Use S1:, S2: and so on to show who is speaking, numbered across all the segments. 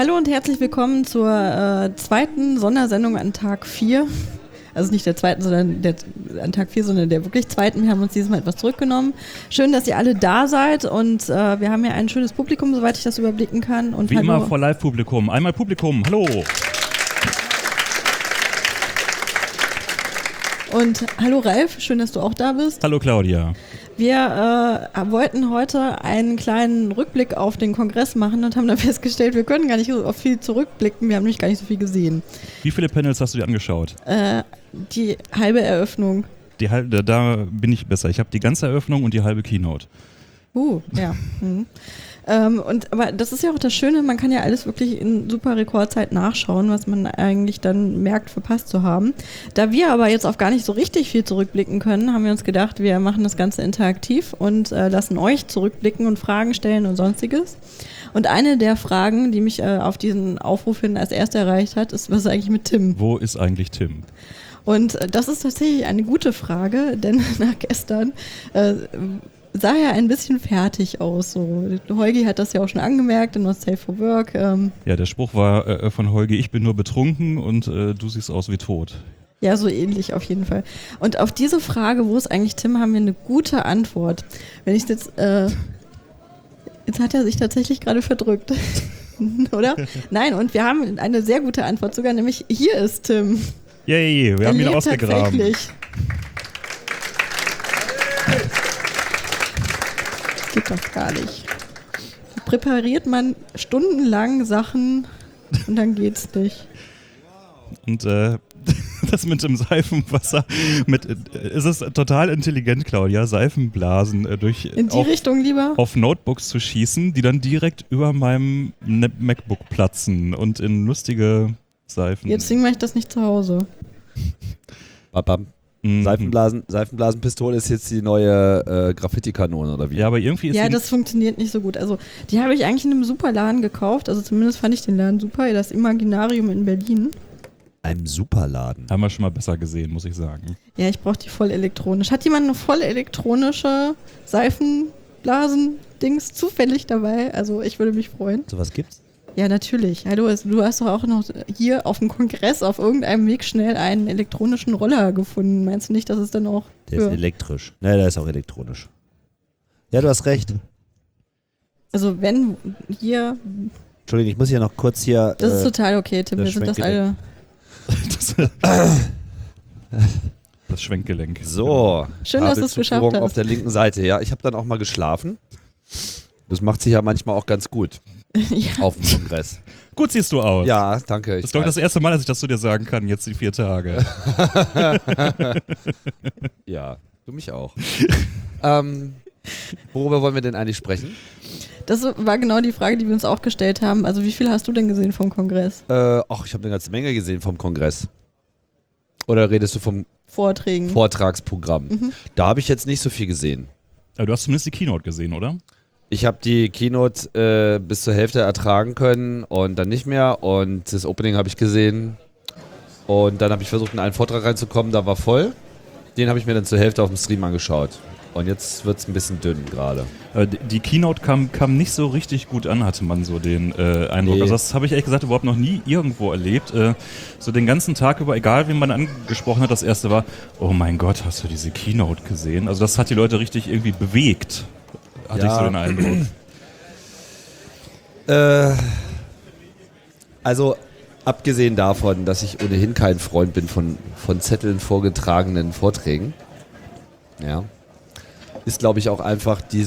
S1: Hallo und herzlich willkommen zur zweiten Sondersendung an Tag 4. Also nicht der zweiten, sondern an Tag 4, sondern der wirklich zweiten. Wir haben uns dieses Mal etwas zurückgenommen. Schön, dass ihr alle da seid und wir haben hier ein schönes Publikum, soweit ich das überblicken kann. Und
S2: wie immer vor Live-Publikum. Einmal Publikum, hallo.
S1: Und hallo Ralf, schön, dass du auch da bist.
S2: Hallo Claudia.
S1: Wir wollten heute einen kleinen Rückblick auf den Kongress machen und haben dann festgestellt, wir können gar nicht so viel zurückblicken, wir haben nämlich gar nicht so viel gesehen.
S2: Wie viele Panels hast du dir angeschaut?
S1: Die halbe Eröffnung.
S2: Da bin ich besser. Ich habe die ganze Eröffnung und die halbe Keynote.
S1: Ja. Aber das ist ja auch das Schöne, man kann ja alles wirklich in super Rekordzeit nachschauen, was man eigentlich dann merkt, verpasst zu haben. Da wir aber jetzt auf gar nicht so richtig viel zurückblicken können, haben wir uns gedacht, wir machen das Ganze interaktiv und lassen euch zurückblicken und Fragen stellen und sonstiges. Und eine der Fragen, die mich auf diesen Aufruf hin als erste erreicht hat, ist, was ist eigentlich mit Tim?
S2: Wo ist eigentlich Tim?
S1: Und das ist tatsächlich eine gute Frage, denn nach gestern sah er ein bisschen fertig aus. So. Holgi hat das ja auch schon angemerkt in Not Safe for Work.
S2: Ja, der Spruch war von Holgi, ich bin nur betrunken und du siehst aus wie tot.
S1: Ja, so ähnlich auf jeden Fall. Und auf diese Frage, wo ist eigentlich Tim, haben wir eine gute Antwort. Wenn ich jetzt hat er sich tatsächlich gerade verdrückt. Oder? Nein, und wir haben eine sehr gute Antwort sogar, nämlich hier ist Tim.
S2: Yay, wir haben ihn ausgegraben.
S1: Tatsächlich. Geht doch gar nicht. Präpariert man stundenlang Sachen und dann geht's nicht.
S2: Und das mit dem Seifenwasser, es ist total intelligent, Claudia, Seifenblasen
S1: in die Richtung lieber
S2: auf Notebooks zu schießen, die dann direkt über meinem MacBook platzen und in lustige Seifen.
S1: Jetzt mache ich das nicht zu Hause.
S3: Babam. Seifenblasenpistole ist jetzt die neue Graffiti-Kanone, oder wie?
S2: Ja, aber irgendwie ist
S1: das funktioniert nicht so gut. Also, die habe ich eigentlich in einem super Laden gekauft. Also, zumindest fand ich den Laden super. Das Imaginarium in Berlin.
S3: Einem Superladen.
S2: Haben wir schon mal besser gesehen, muss ich sagen.
S1: Ja, ich brauche die voll elektronisch. Hat jemand eine voll elektronische Seifenblasen-Dings zufällig dabei? Also, ich würde mich freuen.
S3: So was gibt's?
S1: Ja, natürlich. Hallo, du hast doch auch noch hier auf dem Kongress auf irgendeinem Weg schnell einen elektronischen Roller gefunden. Meinst du nicht, dass es dann auch...
S3: Der ist elektrisch. Naja, der ist auch elektronisch. Ja, du hast recht.
S1: Also wenn hier...
S3: Entschuldigung, ich muss hier noch kurz hier...
S1: Das ist total okay, Tim. Wir sind das alle...
S2: Das Schwenkgelenk.
S3: So.
S1: Schön, dass du es geschafft hast.
S3: Auf der linken Seite. Ja, ich habe dann auch mal geschlafen. Das macht sich ja manchmal auch ganz gut.
S1: Ja.
S3: Auf dem Kongress.
S2: Gut siehst du aus.
S3: Ja, danke.
S2: Das ist doch das erste Mal, dass ich das zu dir sagen kann, jetzt die 4 Tage.
S3: Ja, du mich auch. Worüber wollen wir denn eigentlich sprechen?
S1: Das war genau die Frage, die wir uns auch gestellt haben. Also wie viel hast du denn gesehen vom Kongress?
S3: Ich habe eine ganze Menge gesehen vom Kongress. Oder redest du vom Vortragsprogramm? Mhm. Da habe ich jetzt nicht so viel gesehen.
S2: Aber du hast zumindest die Keynote gesehen, oder?
S3: Ich habe die Keynote bis zur Hälfte ertragen können und dann nicht mehr. Und das Opening habe ich gesehen. Und dann habe ich versucht, in einen Vortrag reinzukommen, da war voll. Den habe ich mir dann zur Hälfte auf dem Stream angeschaut. Und jetzt wird es ein bisschen dünn gerade.
S2: Die Keynote kam nicht so richtig gut an, hatte man so den Eindruck. Nee. Also das habe ich ehrlich gesagt überhaupt noch nie irgendwo erlebt. So den ganzen Tag über, egal wen man angesprochen hat, das erste war, oh mein Gott, hast du diese Keynote gesehen? Also das hat die Leute richtig irgendwie bewegt. Hatte ich so den Eindruck.
S3: Also abgesehen davon, dass ich ohnehin kein Freund bin von Zetteln vorgetragenen Vorträgen, ja, ist glaube ich auch einfach die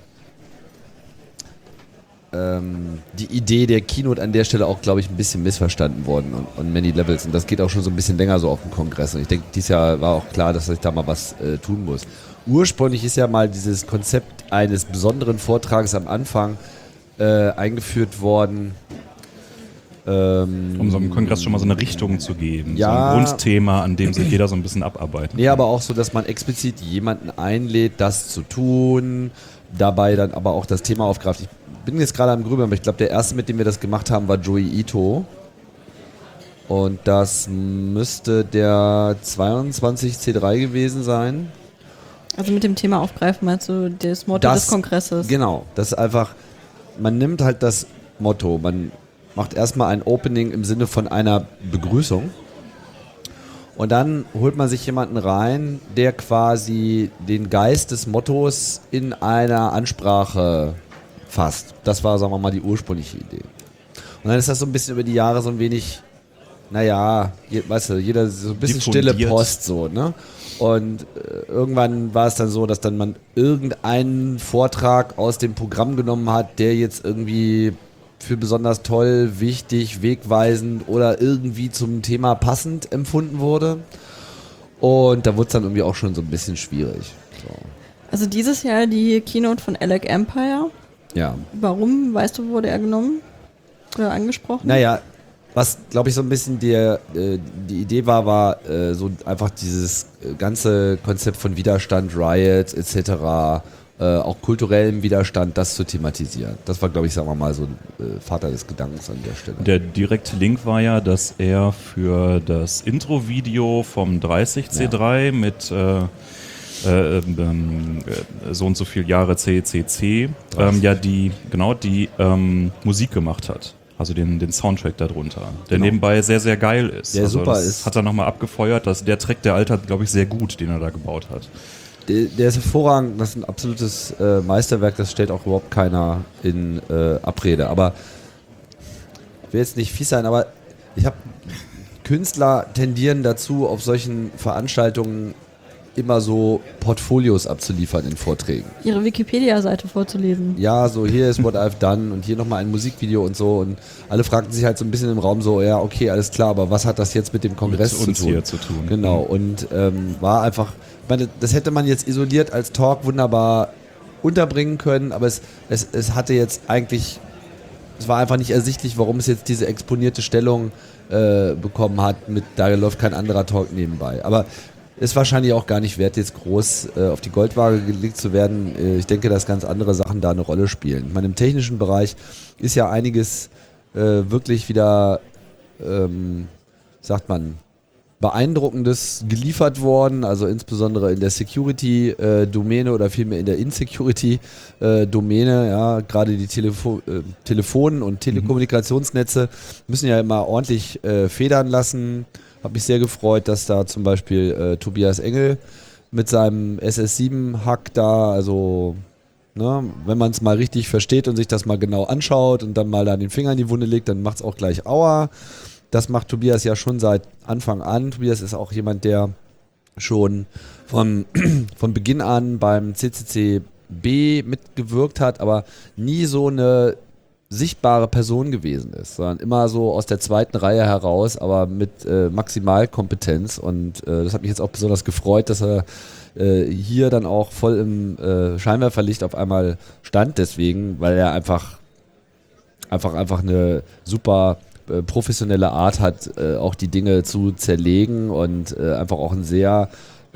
S3: Idee der Keynote an der Stelle auch, glaube ich, ein bisschen missverstanden worden on many levels. Und das geht auch schon so ein bisschen länger so auf dem Kongress. Und ich denke, dieses Jahr war auch klar, dass ich da mal was tun muss. Ursprünglich ist ja mal dieses Konzept eines besonderen Vortrages am Anfang eingeführt worden.
S2: Um so einem Kongress schon mal so eine Richtung zu geben.
S3: Ja,
S2: so ein Grundthema, an dem sich jeder so ein bisschen abarbeiten kann.
S3: Nee, aber auch so, dass man explizit jemanden einlädt, das zu tun, dabei dann aber auch das Thema aufgreift. Ich bin jetzt gerade am Grübeln, aber ich glaube, der erste, mit dem wir das gemacht haben, war Joey Ito. Und das müsste der 22C3 gewesen sein.
S1: Also mit dem Thema aufgreifen, meinst du das Motto des Kongresses?
S3: Genau, das ist einfach, man nimmt halt das Motto, man macht erstmal ein Opening im Sinne von einer Begrüßung. Und dann holt man sich jemanden rein, der quasi den Geist des Mottos in einer Ansprache fasst. Das war, sagen wir mal, die ursprüngliche Idee. Und dann ist das so ein bisschen über die Jahre so ein wenig, weißt du, jeder so ein bisschen
S2: diffundiert.
S3: Stille Post so, ne? Und irgendwann war es dann so, dass dann man irgendeinen Vortrag aus dem Programm genommen hat, der jetzt irgendwie für besonders toll, wichtig, wegweisend oder irgendwie zum Thema passend empfunden wurde. Und da wurde es dann irgendwie auch schon so ein bisschen schwierig. So.
S1: Also dieses Jahr die Keynote von Alec Empire.
S3: Ja.
S1: Warum? Weißt du, wurde er genommen oder angesprochen?
S3: Naja, was glaube ich so ein bisschen die Idee war so einfach dieses ganze Konzept von Widerstand, Riots etc., auch kulturellem Widerstand, das zu thematisieren. Das war, glaube ich, sagen wir mal, so ein Vater des Gedankens an der Stelle.
S2: Der direkte Link war ja, dass er für das Intro-Video vom 30C3 mit so und so viel Jahre CCC die Musik gemacht hat. Also den Soundtrack darunter, der nebenbei sehr, sehr geil ist.
S3: Der
S2: also
S3: super
S2: das
S3: ist.
S2: Hat er nochmal abgefeuert, dass der Track, der altert, glaube ich, sehr gut, den er da gebaut hat.
S3: Der ist hervorragend, das ist ein absolutes Meisterwerk, das stellt auch überhaupt keiner in Abrede. Aber ich will jetzt nicht fies sein, aber Künstler tendieren dazu, auf solchen Veranstaltungen immer so Portfolios abzuliefern in Vorträgen.
S1: Ihre Wikipedia-Seite vorzulesen.
S3: Ja, so hier ist what I've done und hier nochmal ein Musikvideo und so und alle fragten sich halt so ein bisschen im Raum so, ja okay, alles klar, aber was hat das jetzt mit dem Kongress
S2: mit uns
S3: zu tun?
S2: Hier zu tun?
S3: Genau, und war einfach, ich meine, das hätte man jetzt isoliert als Talk wunderbar unterbringen können, aber es hatte jetzt eigentlich, es war einfach nicht ersichtlich, warum es jetzt diese exponierte Stellung bekommen hat, da läuft kein anderer Talk nebenbei. Aber ist wahrscheinlich auch gar nicht wert, jetzt groß auf die Goldwaage gelegt zu werden. Ich denke, dass ganz andere Sachen da eine Rolle spielen. Ich meine, im technischen Bereich ist ja einiges wirklich wieder, Beeindruckendes geliefert worden, also insbesondere in der Security-Domäne oder vielmehr in der Insecurity-Domäne. Ja, gerade die Telefon- und Telekommunikationsnetze müssen ja immer ordentlich federn lassen. Habe mich sehr gefreut, dass da zum Beispiel Tobias Engel mit seinem SS7-Hack da, also wenn man es mal richtig versteht und sich das mal genau anschaut und dann mal da den Finger in die Wunde legt, dann macht es auch gleich Aua. Das macht Tobias ja schon seit Anfang an. Tobias ist auch jemand, schon von Beginn an beim CCCB mitgewirkt hat, aber nie so eine sichtbare Person gewesen ist, sondern immer so aus der zweiten Reihe heraus, aber mit Maximalkompetenz, und das hat mich jetzt auch besonders gefreut, dass er hier dann auch voll im Scheinwerferlicht auf einmal stand, deswegen, weil er einfach eine super professionelle Art hat, auch die Dinge zu zerlegen und einfach auch ein sehr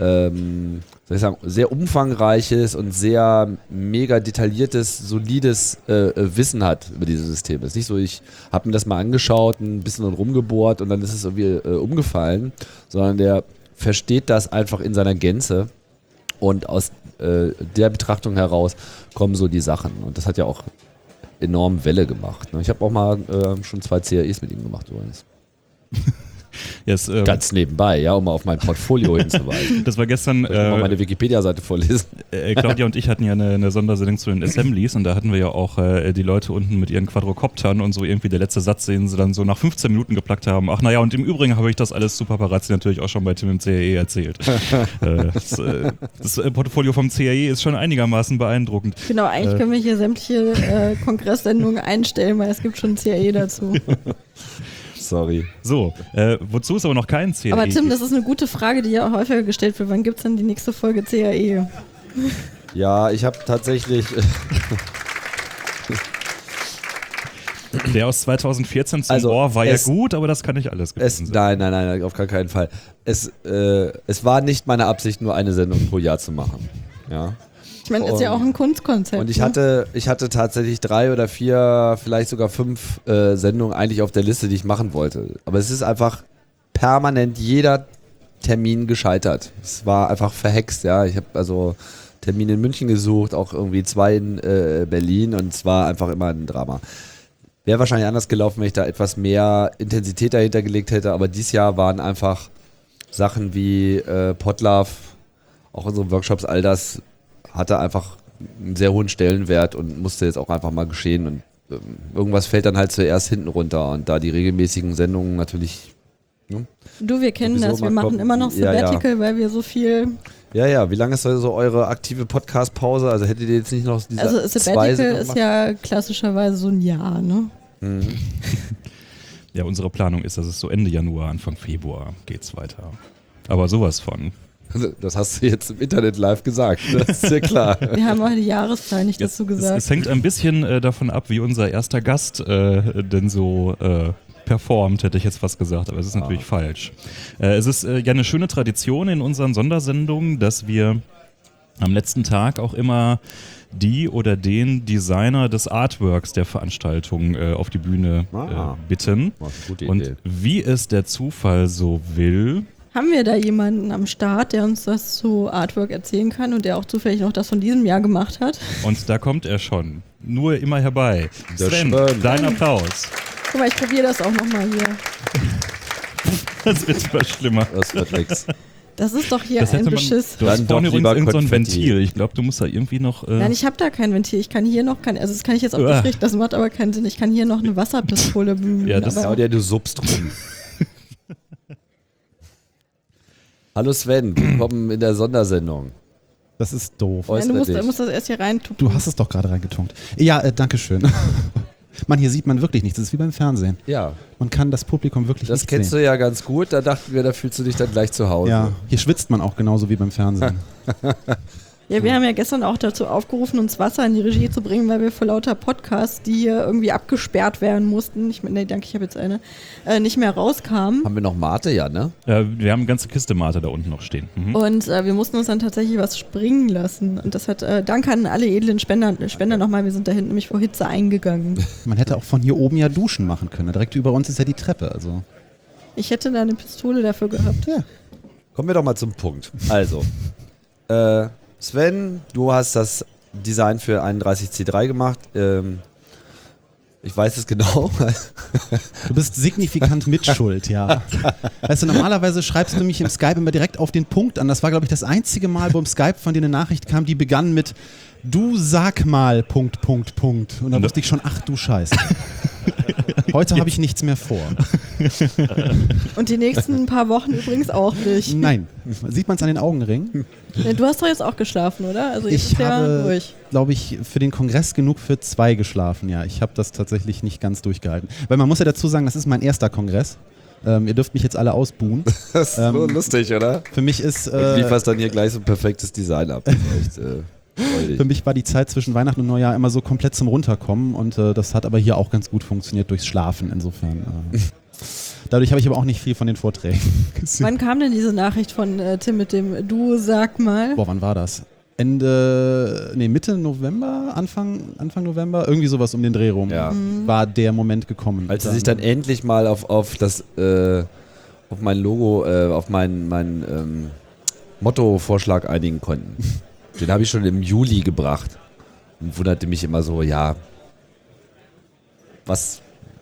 S3: sehr umfangreiches und sehr mega detailliertes, solides Wissen hat über diese Systeme. Es ist nicht so, ich habe mir das mal angeschaut, ein bisschen rumgebohrt und dann ist es irgendwie umgefallen, sondern der versteht das einfach in seiner Gänze, und aus der Betrachtung heraus kommen so die Sachen, und das hat ja auch enorm Welle gemacht. Ne? Ich habe auch mal schon 2 CAEs mit ihm gemacht übrigens.
S2: Yes,
S3: ganz nebenbei, ja, um mal auf mein Portfolio hinzuweisen.
S2: Das war gestern.
S3: Mal meine Wikipedia-Seite vorlesen.
S2: Claudia und ich hatten ja eine Sondersendung zu den Assemblies, und da hatten wir ja auch die Leute unten mit ihren Quadrocoptern und so irgendwie der letzte Satz, den sie dann so nach 15 Minuten geplackt haben. Ach naja, und im Übrigen habe ich das alles zu Paparazzi natürlich auch schon bei Tim im CAE erzählt. Das Portfolio vom CAE ist schon einigermaßen beeindruckend.
S1: Genau, eigentlich können wir hier sämtliche Kongresssendungen einstellen, weil es gibt schon CAE dazu.
S3: Sorry.
S2: So, wozu ist aber noch kein CAE?
S1: Aber Tim, das ist eine gute Frage, die ja auch häufiger gestellt wird. Wann gibt es denn die nächste Folge CAE?
S3: Ja, ich habe tatsächlich...
S2: Der aus 2014 zum War war ja gut, aber das kann nicht alles gewesen
S3: sein. Nein, auf gar keinen Fall. Es war nicht meine Absicht, nur eine Sendung pro Jahr zu machen. Ja.
S1: Ich meine, ist ja auch ein Kunstkonzept.
S3: Und ich hatte tatsächlich 3 oder 4, vielleicht sogar 5 Sendungen eigentlich auf der Liste, die ich machen wollte. Aber es ist einfach permanent jeder Termin gescheitert. Es war einfach verhext, ja. Ich habe also Termine in München gesucht, auch irgendwie 2 in Berlin, und es war einfach immer ein Drama. Wäre wahrscheinlich anders gelaufen, wenn ich da etwas mehr Intensität dahinter gelegt hätte, aber dieses Jahr waren einfach Sachen wie Podlove, auch unsere Workshops, all das hatte einfach einen sehr hohen Stellenwert und musste jetzt auch einfach mal geschehen und irgendwas fällt dann halt zuerst hinten runter und da die regelmäßigen Sendungen natürlich... Ne,
S1: Du, wir kennen
S3: sowieso
S1: das, wir
S3: mal
S1: machen
S3: kommen.
S1: immer noch
S3: Ja,
S1: Sabbatical, weil wir so viel...
S3: Ja, wie lange ist so eure aktive Podcast-Pause? Also hättet ihr jetzt nicht noch diese
S1: Also
S3: zwei
S1: Sabbatical
S3: Sendungen
S1: ist
S3: machen?
S1: ja klassischerweise so ein Jahr, ne?
S2: Ja, unsere Planung ist, dass es so Ende Januar, Anfang Februar geht's weiter. Aber sowas von.
S3: Das hast du jetzt im Internet live gesagt, das ist ja klar.
S1: Wir haben auch die Jahreszahl nicht dazu gesagt.
S2: Es hängt ein bisschen davon ab, wie unser erster Gast denn so performt, hätte ich jetzt fast gesagt, aber es ist natürlich falsch. Es ist ja eine schöne Tradition in unseren Sondersendungen, dass wir am letzten Tag auch immer die oder den Designer des Artworks der Veranstaltung auf die Bühne bitten.
S3: Gute
S2: Und
S3: Idee.
S2: wie es der Zufall so will,
S1: Haben wir da jemanden am Start, der uns das zu Artwork erzählen kann und der auch zufällig noch das von diesem Jahr gemacht hat?
S2: und da kommt er schon. Nur immer herbei.
S3: Der
S2: Sven,
S3: Sven.
S2: dein Applaus.
S1: Guck mal, ich probiere das auch nochmal hier.
S2: Das wird immer schlimmer.
S3: Das wird nix.
S1: Das ist doch hier
S2: Das
S1: ein
S2: hätte man,
S1: Beschiss.
S2: du hast
S3: Dann
S2: vorne
S3: doch lieber
S2: übrigens irgend so ein
S3: Konfetti.
S2: Ventil. Ich glaube, du musst da irgendwie noch...
S1: Nein, ich habe da kein Ventil. Ich kann hier noch also das kann ich jetzt auch
S2: Uah.
S1: nicht richten, das macht aber keinen Sinn. Ich kann hier noch eine Wasserpistole bemühen.
S2: Ja, das-
S1: aber
S3: Claudia, du suppst rum. Hallo Sven, willkommen in der Sondersendung.
S4: Das ist doof.
S1: nein, du
S3: Äußere dich.
S1: musst das erst hier rein tun.
S4: Du hast es doch gerade reingetunkt. Ja, danke schön. Mann, hier sieht man wirklich nichts. Das ist wie beim Fernsehen.
S3: Ja,
S4: Man kann das Publikum wirklich
S3: das
S4: nicht
S3: kennst
S4: sehen.
S3: du ja ganz gut. Da dachten wir, da fühlst du dich dann gleich zu Hause.
S4: Ja, hier schwitzt man auch genauso wie beim Fernsehen.
S1: Ja, wir haben ja gestern auch dazu aufgerufen, uns Wasser in die Regie zu bringen, weil wir vor lauter Podcasts, die hier irgendwie abgesperrt werden mussten, nee, danke, ich habe jetzt eine, nicht mehr rauskamen.
S3: Haben wir noch Mate, ja, ne?
S2: wir haben eine ganze Kiste Mate da unten noch stehen. Mhm.
S1: Und wir mussten uns dann tatsächlich was springen lassen. Und das hat, danke an alle edlen Spender nochmal, wir sind da hinten nämlich vor Hitze eingegangen.
S4: Man hätte auch von hier oben ja Duschen machen können. Direkt über uns ist ja die Treppe. Also.
S1: Ich hätte da eine Pistole dafür gehabt.
S4: Ja.
S3: Kommen wir doch mal zum Punkt. Also, Sven, du hast das Design für 31C3 gemacht. Ich weiß es genau.
S4: Du bist signifikant mitschuld, ja. Weißt du, normalerweise schreibst du mich im Skype immer direkt auf den Punkt an. Das war, glaube ich, das einzige Mal, wo im Skype von dir eine Nachricht kam, die begann mit "Du sag mal, .. Und da wusste ich schon, ach du Scheiße. Heute habe ich nichts mehr vor.
S1: Und die nächsten paar Wochen übrigens auch nicht.
S4: Nein. Sieht man es an den Augenringen?
S1: Du hast doch jetzt auch geschlafen, oder? Also jetzt
S4: Ich
S1: ist ja
S4: habe,
S1: durch.
S4: glaube ich, für den Kongress genug für 2 geschlafen, ja. Ich habe das tatsächlich nicht ganz durchgehalten. Weil man muss ja dazu sagen, das ist mein erster Kongress. Ihr dürft mich jetzt alle ausbuhen.
S3: Das ist so lustig, oder?
S4: Für mich ist...
S3: Und lieferst dann hier gleich so ein perfektes Design ab. Das ist echt, freudig.
S4: Für mich war die Zeit zwischen Weihnachten und Neujahr immer so komplett zum Runterkommen und das hat aber hier auch ganz gut funktioniert durchs Schlafen insofern. Dadurch habe ich aber auch nicht viel von den Vorträgen gesehen.
S1: Wann kam denn diese Nachricht von Tim mit dem "Du sag mal"?
S4: Boah, wann war das? Mitte November, Anfang November, irgendwie sowas um den Dreh rum,
S3: Ja.
S4: war der Moment gekommen.
S3: Als sie sich dann endlich mal auf mein Logo, auf meinen Motto-Vorschlag einigen konnten. Den habe ich schon im Juli gebracht und wunderte mich immer so, ja, was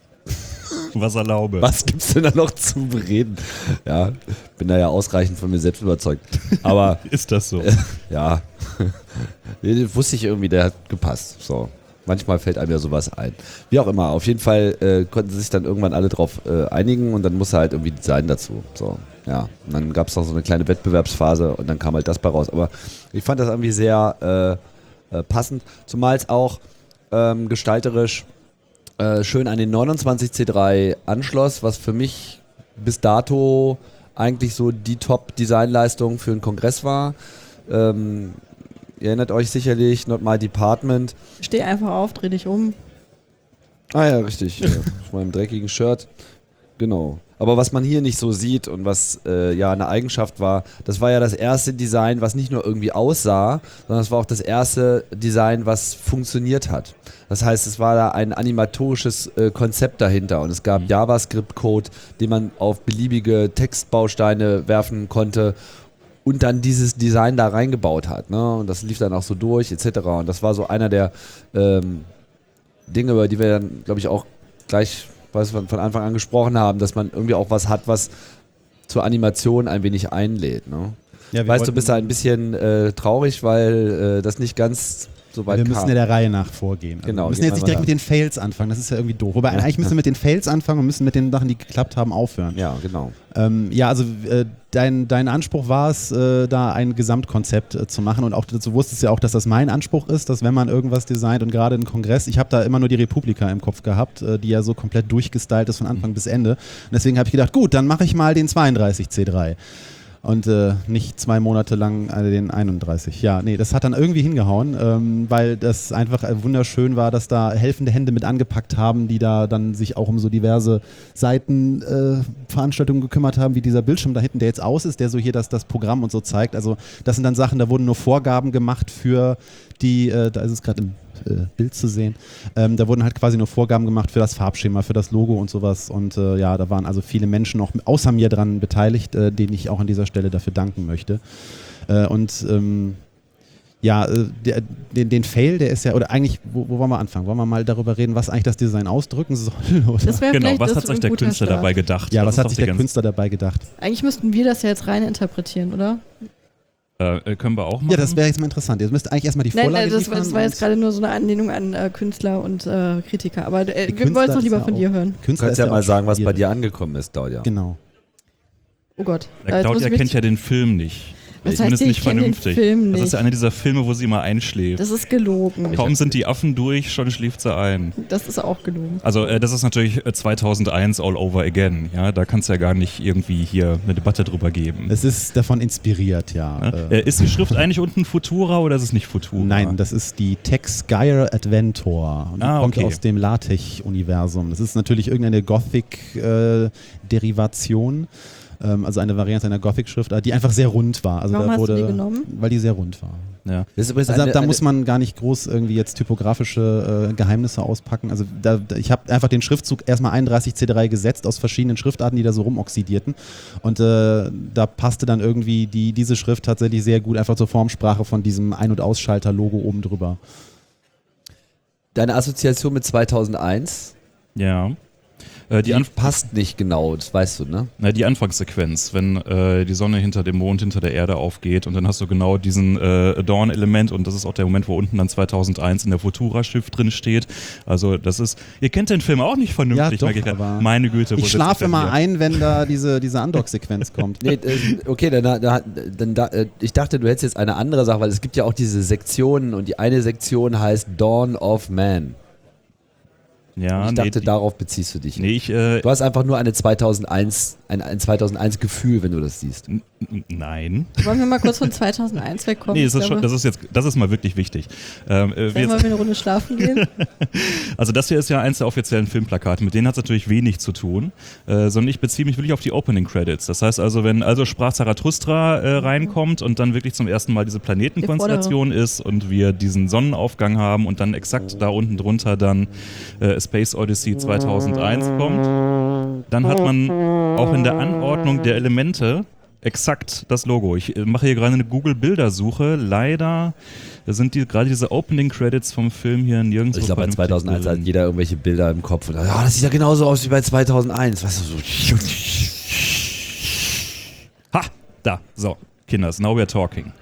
S2: Was
S3: gibt's denn da noch zu bereden? Ja, bin da ja ausreichend von mir selbst überzeugt. Aber
S2: ist das so?
S3: ja, den wusste ich irgendwie, der hat gepasst. So. Manchmal fällt einem ja sowas ein. Wie auch immer, auf jeden Fall konnten sie sich dann irgendwann alle drauf einigen und dann musste halt irgendwie Design dazu. So, ja. Und dann gab es noch so eine kleine Wettbewerbsphase und dann kam halt das bei raus. Aber ich fand das irgendwie sehr passend, zumal es auch gestalterisch schön an den 29C3 anschloss, was für mich bis dato eigentlich so die Top-Designleistung für einen Kongress war. Ihr erinnert euch sicherlich, Not My Department.
S1: Steh einfach auf, dreh dich um.
S3: Ah ja, richtig. Auf meinem dreckigen Shirt. Genau. Aber was man hier nicht so sieht und was ja eine Eigenschaft war, das war ja das erste Design, was nicht nur irgendwie aussah, sondern es war auch das erste Design, was funktioniert hat. Das heißt, es war da ein animatorisches Konzept dahinter und es gab JavaScript-Code, den man auf beliebige Textbausteine werfen konnte und dann dieses Design da reingebaut hat. Ne? Und das lief dann auch so durch, etc. Und das war so einer der Dinge, über die wir dann, glaube ich, auch gleich, was wir von Anfang an gesprochen haben, dass man irgendwie auch was hat, was zur Animation ein wenig einlädt. Ne?
S4: Ja,
S3: Weißt du, bist da ein bisschen traurig, weil das nicht ganz so weit
S4: wir müssen
S3: kam.
S4: ja der Reihe nach vorgehen. Also
S3: Genau,
S4: wir müssen
S3: gehen
S4: jetzt
S3: wir
S4: nicht
S3: mal
S4: direkt
S3: da.
S4: mit den Fails anfangen, das ist ja irgendwie doof. Wobei eigentlich müssen wir mit den Fails anfangen und müssen mit den Sachen, die geklappt haben, aufhören.
S3: Ja, genau.
S4: Ja, also dein Anspruch war es, da ein Gesamtkonzept zu machen und auch du wusstest ja auch, dass das mein Anspruch ist, dass wenn man irgendwas designt und gerade einen Kongress, ich habe da immer nur die Republika im Kopf gehabt, die ja so komplett durchgestylt ist von Anfang bis Ende. Und deswegen habe ich gedacht, gut, dann mache ich mal den 32 C3. Und nicht 2 Monate lang den 31. Ja, nee, das hat dann irgendwie hingehauen, weil das einfach wunderschön war, dass da helfende Hände mit angepackt haben, die da dann sich auch um so diverse Seitenveranstaltungen gekümmert haben, wie dieser Bildschirm da hinten, der jetzt aus ist, der so hier das Programm und so zeigt. Also das sind dann Sachen, da wurden nur Vorgaben gemacht für die, da ist es gerade im Bild zu sehen. Da wurden halt quasi nur Vorgaben gemacht für das Farbschema, für das Logo und sowas. Und ja, da waren also viele Menschen noch außer mir dran beteiligt, denen ich auch an dieser Stelle dafür danken möchte. Ja, den Fail, der ist ja, oder eigentlich, wo wollen wir anfangen? Wollen wir mal darüber reden, was eigentlich das Design ausdrücken soll? Oder?
S1: Das wäre
S2: Genau,
S1: vielleicht
S2: was
S1: das
S2: hat sich
S1: ein
S2: der
S1: guter
S2: Künstler
S1: Start.
S2: dabei gedacht?
S4: Ja,
S2: Das
S4: was
S2: ist
S4: hat
S2: doch
S4: sich
S2: die
S4: der Künstler dabei gedacht?
S1: Eigentlich müssten wir das ja jetzt rein interpretieren, oder?
S2: Können wir auch machen?
S4: Ja, das wäre jetzt mal interessant. Jetzt müsst eigentlich erstmal die
S1: Nein,
S4: Vorlage
S1: das war
S4: liefern
S1: jetzt
S4: und
S1: gerade nur so eine Anlehnung an Künstler und Kritiker. Aber wir
S4: Künstler
S1: wollen es doch
S4: ist
S1: lieber
S4: ja
S1: von
S4: auch-
S1: dir hören.
S3: Du
S4: Künstler
S3: kannst
S4: ist
S3: ja mal
S4: auch
S3: sagen, was bei
S4: schwierig.
S3: dir angekommen ist, Claudia.
S4: Genau.
S1: Oh Gott.
S2: Der
S1: Jetzt muss
S2: Claudia
S1: ich mich-
S2: kennt ja den Film nicht.
S1: Was
S2: Zumindest
S1: heißt,
S2: nicht
S1: ich kenn den
S2: vernünftig.
S1: Film
S2: Das ist
S1: nicht?
S2: ja einer dieser Filme, wo sie immer einschläft.
S1: Das ist gelogen.
S2: Kaum sind die Affen durch, schon schläft sie ein.
S1: Das ist auch gelogen.
S2: Also das ist natürlich 2001 all over again. Ja, da kannst du ja gar nicht irgendwie hier eine Debatte drüber geben.
S4: Es ist davon inspiriert, ja.
S2: Ne? Ist die Schrift eigentlich unten Futura oder ist es nicht Futura?
S4: Nein, das ist die Tex Geyer Adventor. Und die kommt
S2: okay.
S4: aus dem LaTeX-Universum. Das ist natürlich irgendeine Gothic-Derivation. Also eine Variante einer Gothic-Schrift, die einfach sehr rund war. Also
S1: Warum
S4: da
S1: hast du
S4: wurde,
S1: die genommen?
S4: Weil die sehr rund war.
S2: Ja.
S3: Das ist übrigens
S4: Also
S3: eine,
S4: da muss man gar nicht groß irgendwie jetzt typografische Geheimnisse auspacken. Also ich habe einfach den Schriftzug erstmal 31C3 gesetzt aus verschiedenen Schriftarten, die da so rumoxidierten. Und da passte dann irgendwie diese Schrift tatsächlich sehr gut einfach zur Formsprache von diesem Ein- und Ausschalter-Logo oben drüber.
S3: deine Assoziation mit 2001
S2: Ja.
S3: die passt nicht genau, das weißt du, ne?
S2: Die Anfangssequenz, wenn die Sonne hinter dem Mond, hinter der Erde aufgeht und dann hast du genau diesen Dawn-Element und das ist auch der Moment, wo unten dann 2001 in der Futura-Schrift drin steht. Also das ist, ihr kennt den Film auch nicht vernünftig,
S4: Ja, doch,
S2: merke ich gerade.
S4: aber
S2: Meine Güte. wo
S4: Ich
S2: sitzt
S4: schlafe
S2: denn
S4: immer
S2: hier?
S4: ein, wenn da diese Undock-Sequenz kommt.
S3: Nee, okay, ich dachte, du hättest jetzt eine andere Sache, weil es gibt ja auch diese Sektionen und die eine Sektion heißt Dawn of Man.
S2: Ja,
S3: Ich dachte,
S2: nee,
S3: darauf beziehst du dich.
S2: nee, ich,
S3: Du hast einfach nur ein 2001 Gefühl, wenn du das siehst.
S2: nein.
S1: Wollen wir mal kurz von 2001 wegkommen?
S2: Nee,
S1: Ich glaube,
S2: das ist mal wirklich wichtig.
S1: sollen wir mal eine Runde schlafen gehen?
S2: Also das hier ist ja eins der offiziellen Filmplakate, mit denen hat es natürlich wenig zu tun, sondern ich beziehe mich wirklich auf die Opening Credits. Das heißt also, wenn also Sprach Zarathustra reinkommt und dann wirklich zum ersten Mal diese Planetenkonstellation ist und wir diesen Sonnenaufgang haben und dann exakt da unten drunter dann Space Odyssey 2001 kommt, dann hat man auch in der Anordnung der Elemente exakt das Logo. Ich mache hier gerade eine Google-Bildersuche. Leider sind gerade diese Opening-Credits vom Film hier nirgendwo.
S3: Ich glaube, bei
S2: vernünftig
S3: 2001 hat
S2: drin.
S3: jeder irgendwelche Bilder im Kopf. Und, ja, das sieht ja genauso aus wie bei 2001. Weißt du, so.
S2: Ha! Da, so. Kinders, now we're talking.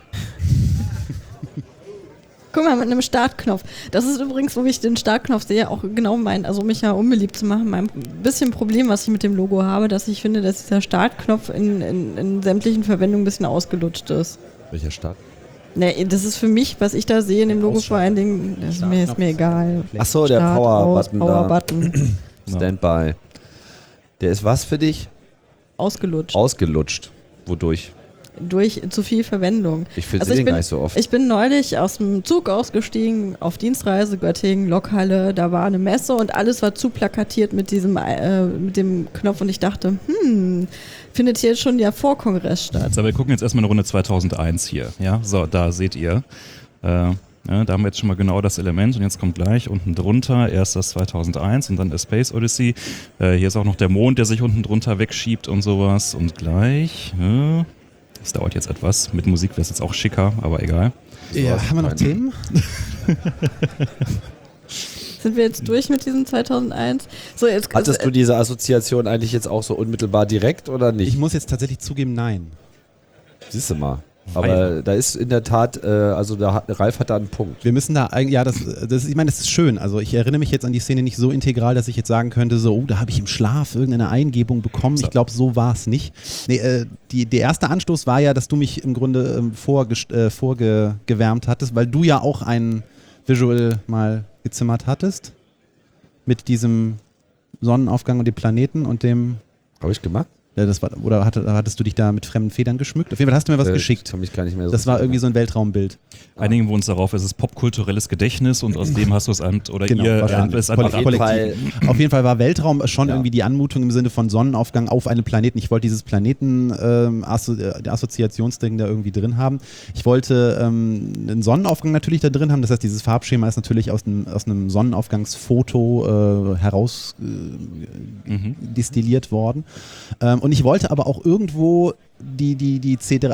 S1: Guck mal, mit einem Startknopf. Das ist übrigens, wo ich den Startknopf sehe, auch genau also mich ja unbeliebt zu machen. Mein bisschen Problem, was ich mit dem Logo habe, dass ich finde, dass dieser Startknopf in sämtlichen Verwendungen ein bisschen ausgelutscht ist.
S3: Welcher Start?
S1: Nee, das ist für mich, was ich da sehe in dem Logo vor allen Dingen, das ist mir egal.
S3: Achso, der
S1: Start,
S3: Power-Button
S1: Power
S3: da.
S1: Button.
S3: Standby. Der ist was für dich?
S1: Ausgelutscht.
S3: Ausgelutscht. Wodurch?
S1: Durch zu viel Verwendung.
S3: Ich finde
S1: Also
S3: den gar nicht so oft.
S1: Ich bin neulich aus dem Zug ausgestiegen, auf Dienstreise, Göttingen, Lokhalle, da war eine Messe und alles war zu plakatiert mit mit dem Knopf und ich dachte, findet hier jetzt schon der Vorkongress statt.
S2: So, wir gucken jetzt erstmal eine Runde 2001 hier. Ja, so, da seht ihr. Ja, da haben wir jetzt schon mal genau das Element und jetzt kommt gleich unten drunter erst das 2001 und dann der Space Odyssey. Hier ist auch noch der Mond, der sich unten drunter wegschiebt und sowas und gleich, das dauert jetzt etwas, mit Musik wäre es jetzt auch schicker, aber egal.
S4: Ja, haben wir noch Themen?
S1: Sind wir jetzt durch mit diesem 2001? So, jetzt,
S3: Hattest du diese Assoziation eigentlich jetzt auch so unmittelbar direkt oder nicht?
S4: Ich muss jetzt tatsächlich zugeben, nein.
S3: Siehst du mal. Aber da ist in der Tat, Ralf hat da einen Punkt.
S4: Wir müssen da eigentlich, ja, ich meine, das ist schön. Also ich erinnere mich jetzt an die Szene nicht so integral, dass ich jetzt sagen könnte, so, da habe ich im Schlaf irgendeine Eingebung bekommen. Ich glaube, so war es nicht. Nee, der erste Anstoß war ja, dass du mich im Grunde vorgewärmt hattest, weil du ja auch ein Visual mal gezimmert hattest. Mit diesem Sonnenaufgang und dem Planeten und dem...
S3: Habe ich gemacht?
S4: Ja, oder hattest du dich da mit fremden Federn geschmückt? Auf jeden Fall hast du mir was geschickt.
S3: Ich kann mich gar nicht mehr so
S4: das war irgendwie so ein Weltraumbild.
S2: Einigen wir uns darauf, es ist popkulturelles Gedächtnis und aus dem hast du es oder
S4: genau,
S2: ihr
S4: es
S2: einfach
S4: Auf jeden Fall war Weltraum schon irgendwie die Anmutung im Sinne von Sonnenaufgang auf einem Planeten. Ich wollte dieses Planeten-Assoziationsding da irgendwie drin haben. Ich wollte einen Sonnenaufgang natürlich da drin haben. Das heißt, dieses Farbschema ist natürlich aus einem Sonnenaufgangsfoto heraus destilliert worden. Und ich wollte aber auch irgendwo die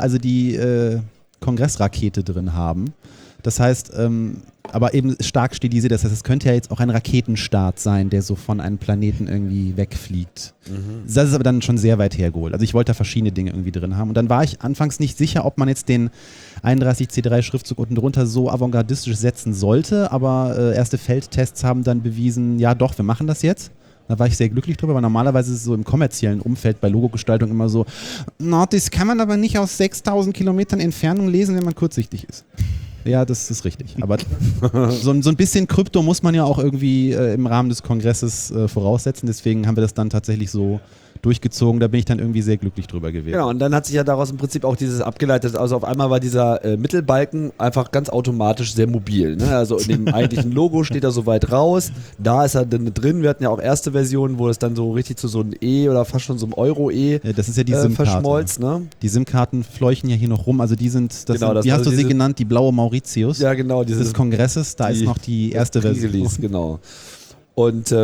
S4: Kongressrakete drin haben. Das heißt, aber eben stark stilisiert. Das heißt, es könnte ja jetzt auch ein Raketenstart sein, der so von einem Planeten irgendwie wegfliegt. Das ist aber dann schon sehr weit hergeholt. Also ich wollte da verschiedene Dinge irgendwie drin haben. Und dann war ich anfangs nicht sicher, ob man jetzt den 31C3-Schriftzug unten drunter so avantgardistisch setzen sollte. Aber erste Feldtests haben dann bewiesen, ja doch, wir machen das jetzt. Da war ich sehr glücklich drüber, weil normalerweise ist es so im kommerziellen Umfeld bei Logogestaltung immer so, das kann man aber nicht aus 6000 Kilometern Entfernung lesen, wenn man kurzsichtig ist. Ja, das ist richtig. Aber so ein bisschen Krypto muss man ja auch irgendwie im Rahmen des Kongresses voraussetzen. Deswegen haben wir das dann tatsächlich so durchgezogen. Da bin ich dann irgendwie sehr glücklich drüber gewesen.
S3: Genau, und dann hat sich ja daraus im Prinzip auch dieses abgeleitet. Also auf einmal war dieser Mittelbalken einfach ganz automatisch sehr mobil. Ne? Also in dem eigentlichen Logo steht er so weit raus. Da ist er dann drin. Wir hatten ja auch erste Versionen, wo es dann so richtig zu so einem E oder fast schon so einem Euro-E
S4: das ist ja die SIM-Karte.
S3: verschmolzen. Ne?
S4: Die SIM-Karten fleuchen ja hier noch rum. Also die sind, wie hast du sie genannt? Die blaue Mauritius.
S3: Ja, genau.
S4: Des Kongresses. Da ist noch die erste Version.
S3: Genau. Und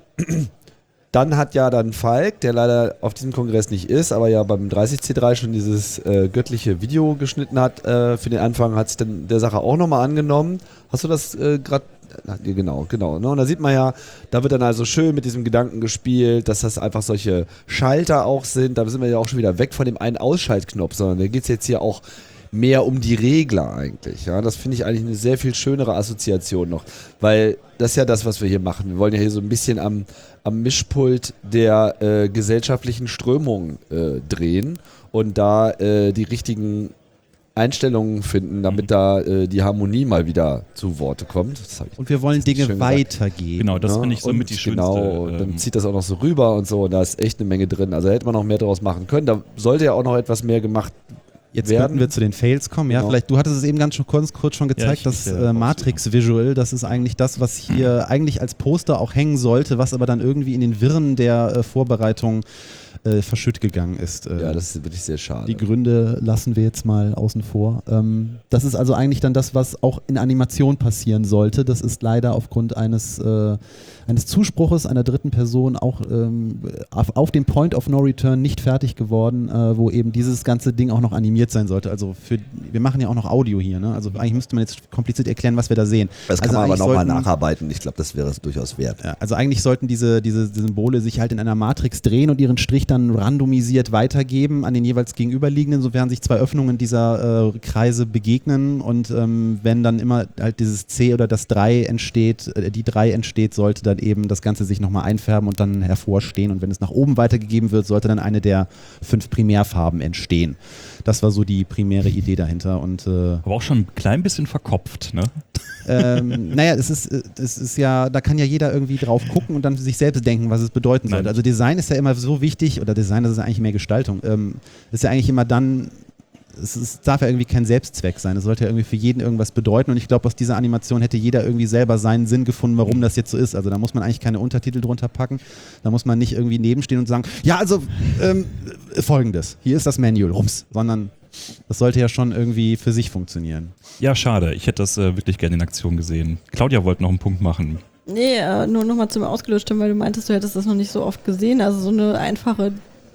S3: dann hat ja dann Falk, der leider auf diesem Kongress nicht ist, aber ja beim 30C3 schon dieses göttliche Video geschnitten hat, für den Anfang hat sich dann der Sache auch nochmal angenommen. Hast du das gerade? Genau. Ne? Und da sieht man ja, da wird dann also schön mit diesem Gedanken gespielt, dass das einfach solche Schalter auch sind. Da sind wir ja auch schon wieder weg von dem einen Ausschaltknopf, sondern da geht es jetzt hier auch mehr um die Regler eigentlich. Ja? Das finde ich eigentlich eine sehr viel schönere Assoziation noch, weil das ist ja das, was wir hier machen. Wir wollen ja hier so ein bisschen am Mischpult der gesellschaftlichen Strömungen drehen und da die richtigen Einstellungen finden, damit da die Harmonie mal wieder zu Worte kommt.
S4: Und wir wollen Dinge weitergeben.
S2: Genau, das finde ich so mit die schönste.
S3: Genau, und dann zieht das auch noch so rüber und so, und da ist echt eine Menge drin. Also da hätte man noch mehr draus machen können. Da sollte ja auch noch etwas mehr gemacht
S4: Jetzt
S3: werden.
S4: könnten wir zu den Fails kommen. Ja, vielleicht, du hattest es eben kurz schon gezeigt, das Matrix-Visual, das ist eigentlich das, was hier eigentlich als Poster auch hängen sollte, was aber dann irgendwie in den Wirren der Vorbereitung verschütt gegangen ist.
S3: Ja, das ist wirklich sehr schade.
S4: Die Gründe lassen wir jetzt mal außen vor. Das ist also eigentlich dann das, was auch in Animation passieren sollte. Das ist leider aufgrund eines Zuspruches einer dritten Person auch auf dem Point of No Return nicht fertig geworden, wo eben dieses ganze Ding auch noch animiert sein sollte. Also wir machen ja auch noch Audio hier, ne? Also eigentlich müsste man jetzt kompliziert erklären, was wir da sehen.
S3: Das kann man aber nochmal nacharbeiten. Ich glaube, das wäre es durchaus wert.
S4: Ja, also eigentlich sollten diese Symbole sich halt in einer Matrix drehen und ihren Strich dann randomisiert weitergeben an den jeweils gegenüberliegenden, sofern sich zwei Öffnungen dieser Kreise begegnen, und wenn dann immer halt dieses C oder das 3 entsteht, die 3 entsteht, sollte dann eben das Ganze sich nochmal einfärben und dann hervorstehen, und wenn es nach oben weitergegeben wird, sollte dann eine der 5 Primärfarben entstehen. Das war so die primäre Idee dahinter. Und,
S2: aber auch schon ein klein bisschen verkopft, ne?
S4: Naja, es ist ja, da kann ja jeder irgendwie drauf gucken und dann sich selbst denken, was es bedeuten sollte. Also Design ist ja immer so wichtig, oder Design, das ist ja eigentlich mehr Gestaltung, ist ja eigentlich immer dann, es darf ja irgendwie kein Selbstzweck sein, es sollte ja irgendwie für jeden irgendwas bedeuten, und ich glaube, aus dieser Animation hätte jeder irgendwie selber seinen Sinn gefunden, warum das jetzt so ist. Also da muss man eigentlich keine Untertitel drunter packen, da muss man nicht irgendwie nebenstehen und sagen, ja, also folgendes, hier ist das Manual, rums, sondern das sollte ja schon irgendwie für sich funktionieren.
S2: Ja, schade. Ich hätte das wirklich gerne in Aktion gesehen. Claudia wollte noch einen Punkt machen.
S1: Nee, nur nochmal zum Ausgelöschten, weil du meintest, du hättest das noch nicht so oft gesehen. Also so eine einfache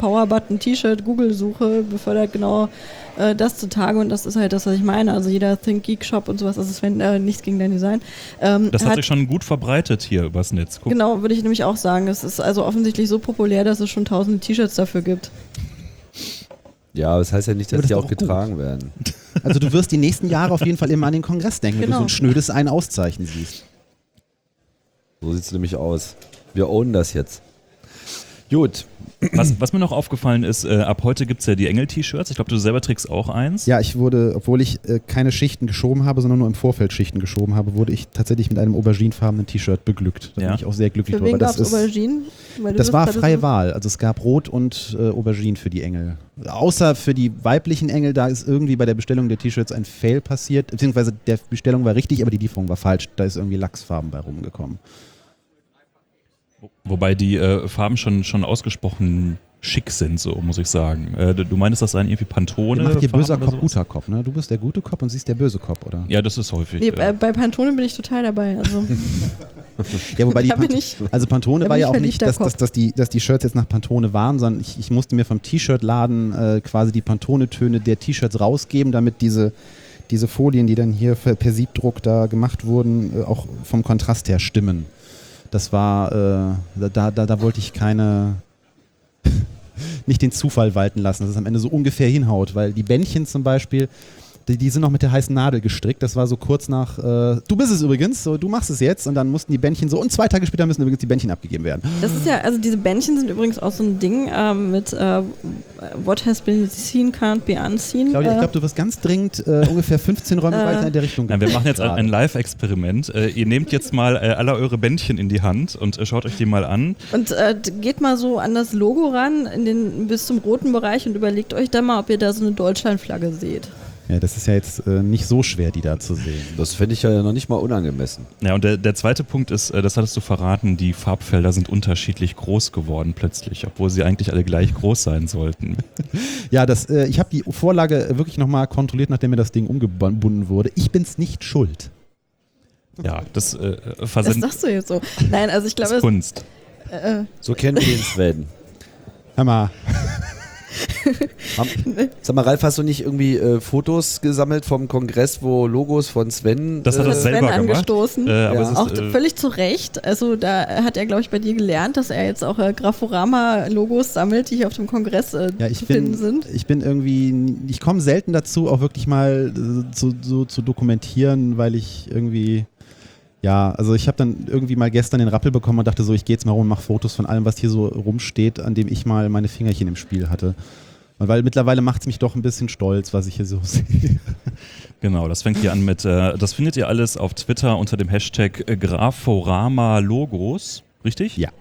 S1: Power-Button, T-Shirt, Google-Suche befördert genau das zutage und das ist halt das, was ich meine. Also jeder Think Geek Shop und sowas, also Sven, nichts gegen dein Design.
S2: Das hat sich schon gut verbreitet hier übers Netz. Guck.
S1: Genau, würde ich nämlich auch sagen. Es ist also offensichtlich so populär, dass es schon tausende T-Shirts dafür gibt.
S3: Ja, aber das heißt ja nicht, dass
S4: Aber das
S3: die
S4: ist
S3: auch
S4: doch
S3: getragen werden.
S4: Also du wirst die nächsten Jahre auf jeden Fall immer an den Kongress denken, wenn du so ein schnödes ein Auszeichen siehst.
S3: So sieht es nämlich aus. Wir ownen das jetzt. Gut.
S2: Was mir noch aufgefallen ist, ab heute gibt es ja die Engel-T-Shirts. Ich glaube, du selber trägst auch eins.
S4: Ja, ich wurde, obwohl ich keine Schichten geschoben habe, sondern nur im Vorfeld Schichten geschoben habe, wurde ich tatsächlich mit einem auberginefarbenen T-Shirt beglückt. Da bin ich auch sehr glücklich
S1: Für wen
S4: drüber.
S1: gab es Auberginen?
S4: Das war freie Wahl. Also es gab Rot und Aubergine für die Engel. Außer für die weiblichen Engel, da ist irgendwie bei der Bestellung der T-Shirts ein Fail passiert. Beziehungsweise der Bestellung war richtig, aber die Lieferung war falsch. Da ist irgendwie Lachsfarben bei rumgekommen.
S2: Wobei die Farben schon ausgesprochen schick sind, so muss ich sagen. Du meinst, das seien irgendwie Pantone?
S4: Macht dir böser
S2: Farben
S4: Kopf,
S2: oder sowas?
S4: guter Kopf, ne? Du bist der gute Kopf und siehst der böse Kopf, oder?
S2: Ja, das ist häufig.
S1: Nee, bei Pantone bin ich total dabei. Also.
S4: Ja, wobei
S1: Da bin ich-
S4: also Pantone
S1: da
S4: war
S1: bin
S4: ja
S1: ich
S4: auch nicht,
S1: verliebter
S4: dass die Shirts jetzt nach Pantone waren, sondern ich musste mir vom T-Shirt-Laden quasi die Pantone-Töne der T-Shirts rausgeben, damit diese Folien, die dann hier per Siebdruck da gemacht wurden, auch vom Kontrast her stimmen. Das war, da wollte ich nicht den Zufall walten lassen, dass es am Ende so ungefähr hinhaut, weil die Bändchen zum Beispiel, die sind noch mit der heißen Nadel gestrickt. Das war so kurz nach, du bist es übrigens, so, du machst es jetzt. Und dann mussten die Bändchen so, und 2 Tage später müssen übrigens die Bändchen abgegeben werden.
S1: Das ist ja, also diese Bändchen sind übrigens auch so ein Ding mit What has been seen can't be unseen.
S4: Claudia, ich glaube, du wirst ganz dringend ungefähr 15 Räume weiter in der Richtung
S2: Nein, wir machen jetzt
S4: gerade.
S2: ein Live-Experiment. Ihr nehmt jetzt mal alle eure Bändchen in die Hand und schaut euch die mal an.
S1: Und geht mal so an das Logo ran, bis zum roten Bereich und überlegt euch da mal, ob ihr da so eine Deutschlandflagge seht.
S4: Ja, das ist ja jetzt nicht so schwer, die da zu sehen.
S3: Das fände ich ja noch nicht mal unangemessen.
S2: Ja, und der zweite Punkt ist, das hattest du verraten, die Farbfelder sind unterschiedlich groß geworden plötzlich, obwohl sie eigentlich alle gleich groß sein sollten.
S4: Ja, ich habe die Vorlage wirklich nochmal kontrolliert, nachdem mir das Ding umgebunden wurde. Ich bin's nicht schuld.
S2: Ja, das
S1: Das
S2: versendet
S1: sagst du jetzt so. Nein, also ich glaube,
S2: Kunst.
S3: So kennen wir den Sven.
S4: Hör mal.
S3: Sag mal, Ralf, hast du nicht irgendwie Fotos gesammelt vom Kongress, wo Logos von Sven...
S2: Das hat er
S1: Sven
S2: selber gemacht.
S1: angestoßen.
S2: Aber
S3: Ja.
S2: es ist,
S1: Auch völlig zu Recht. Also da hat er, glaube ich, bei dir gelernt, dass er jetzt auch Graforama-Logos sammelt, die hier auf dem Kongress
S4: Ja,
S1: zu finden sind.
S4: ich komme selten dazu, auch wirklich mal zu dokumentieren, weil ich irgendwie, ja, also ich habe dann irgendwie mal gestern den Rappel bekommen und dachte so, ich gehe jetzt mal rum und mache Fotos von allem, was hier so rumsteht, an dem ich mal meine Fingerchen im Spiel hatte. Und weil mittlerweile macht es mich doch ein bisschen stolz, was ich hier so sehe.
S2: Genau, das fängt hier an mit, das findet ihr alles auf Twitter unter dem Hashtag Graforama Logos, richtig?
S4: Ja.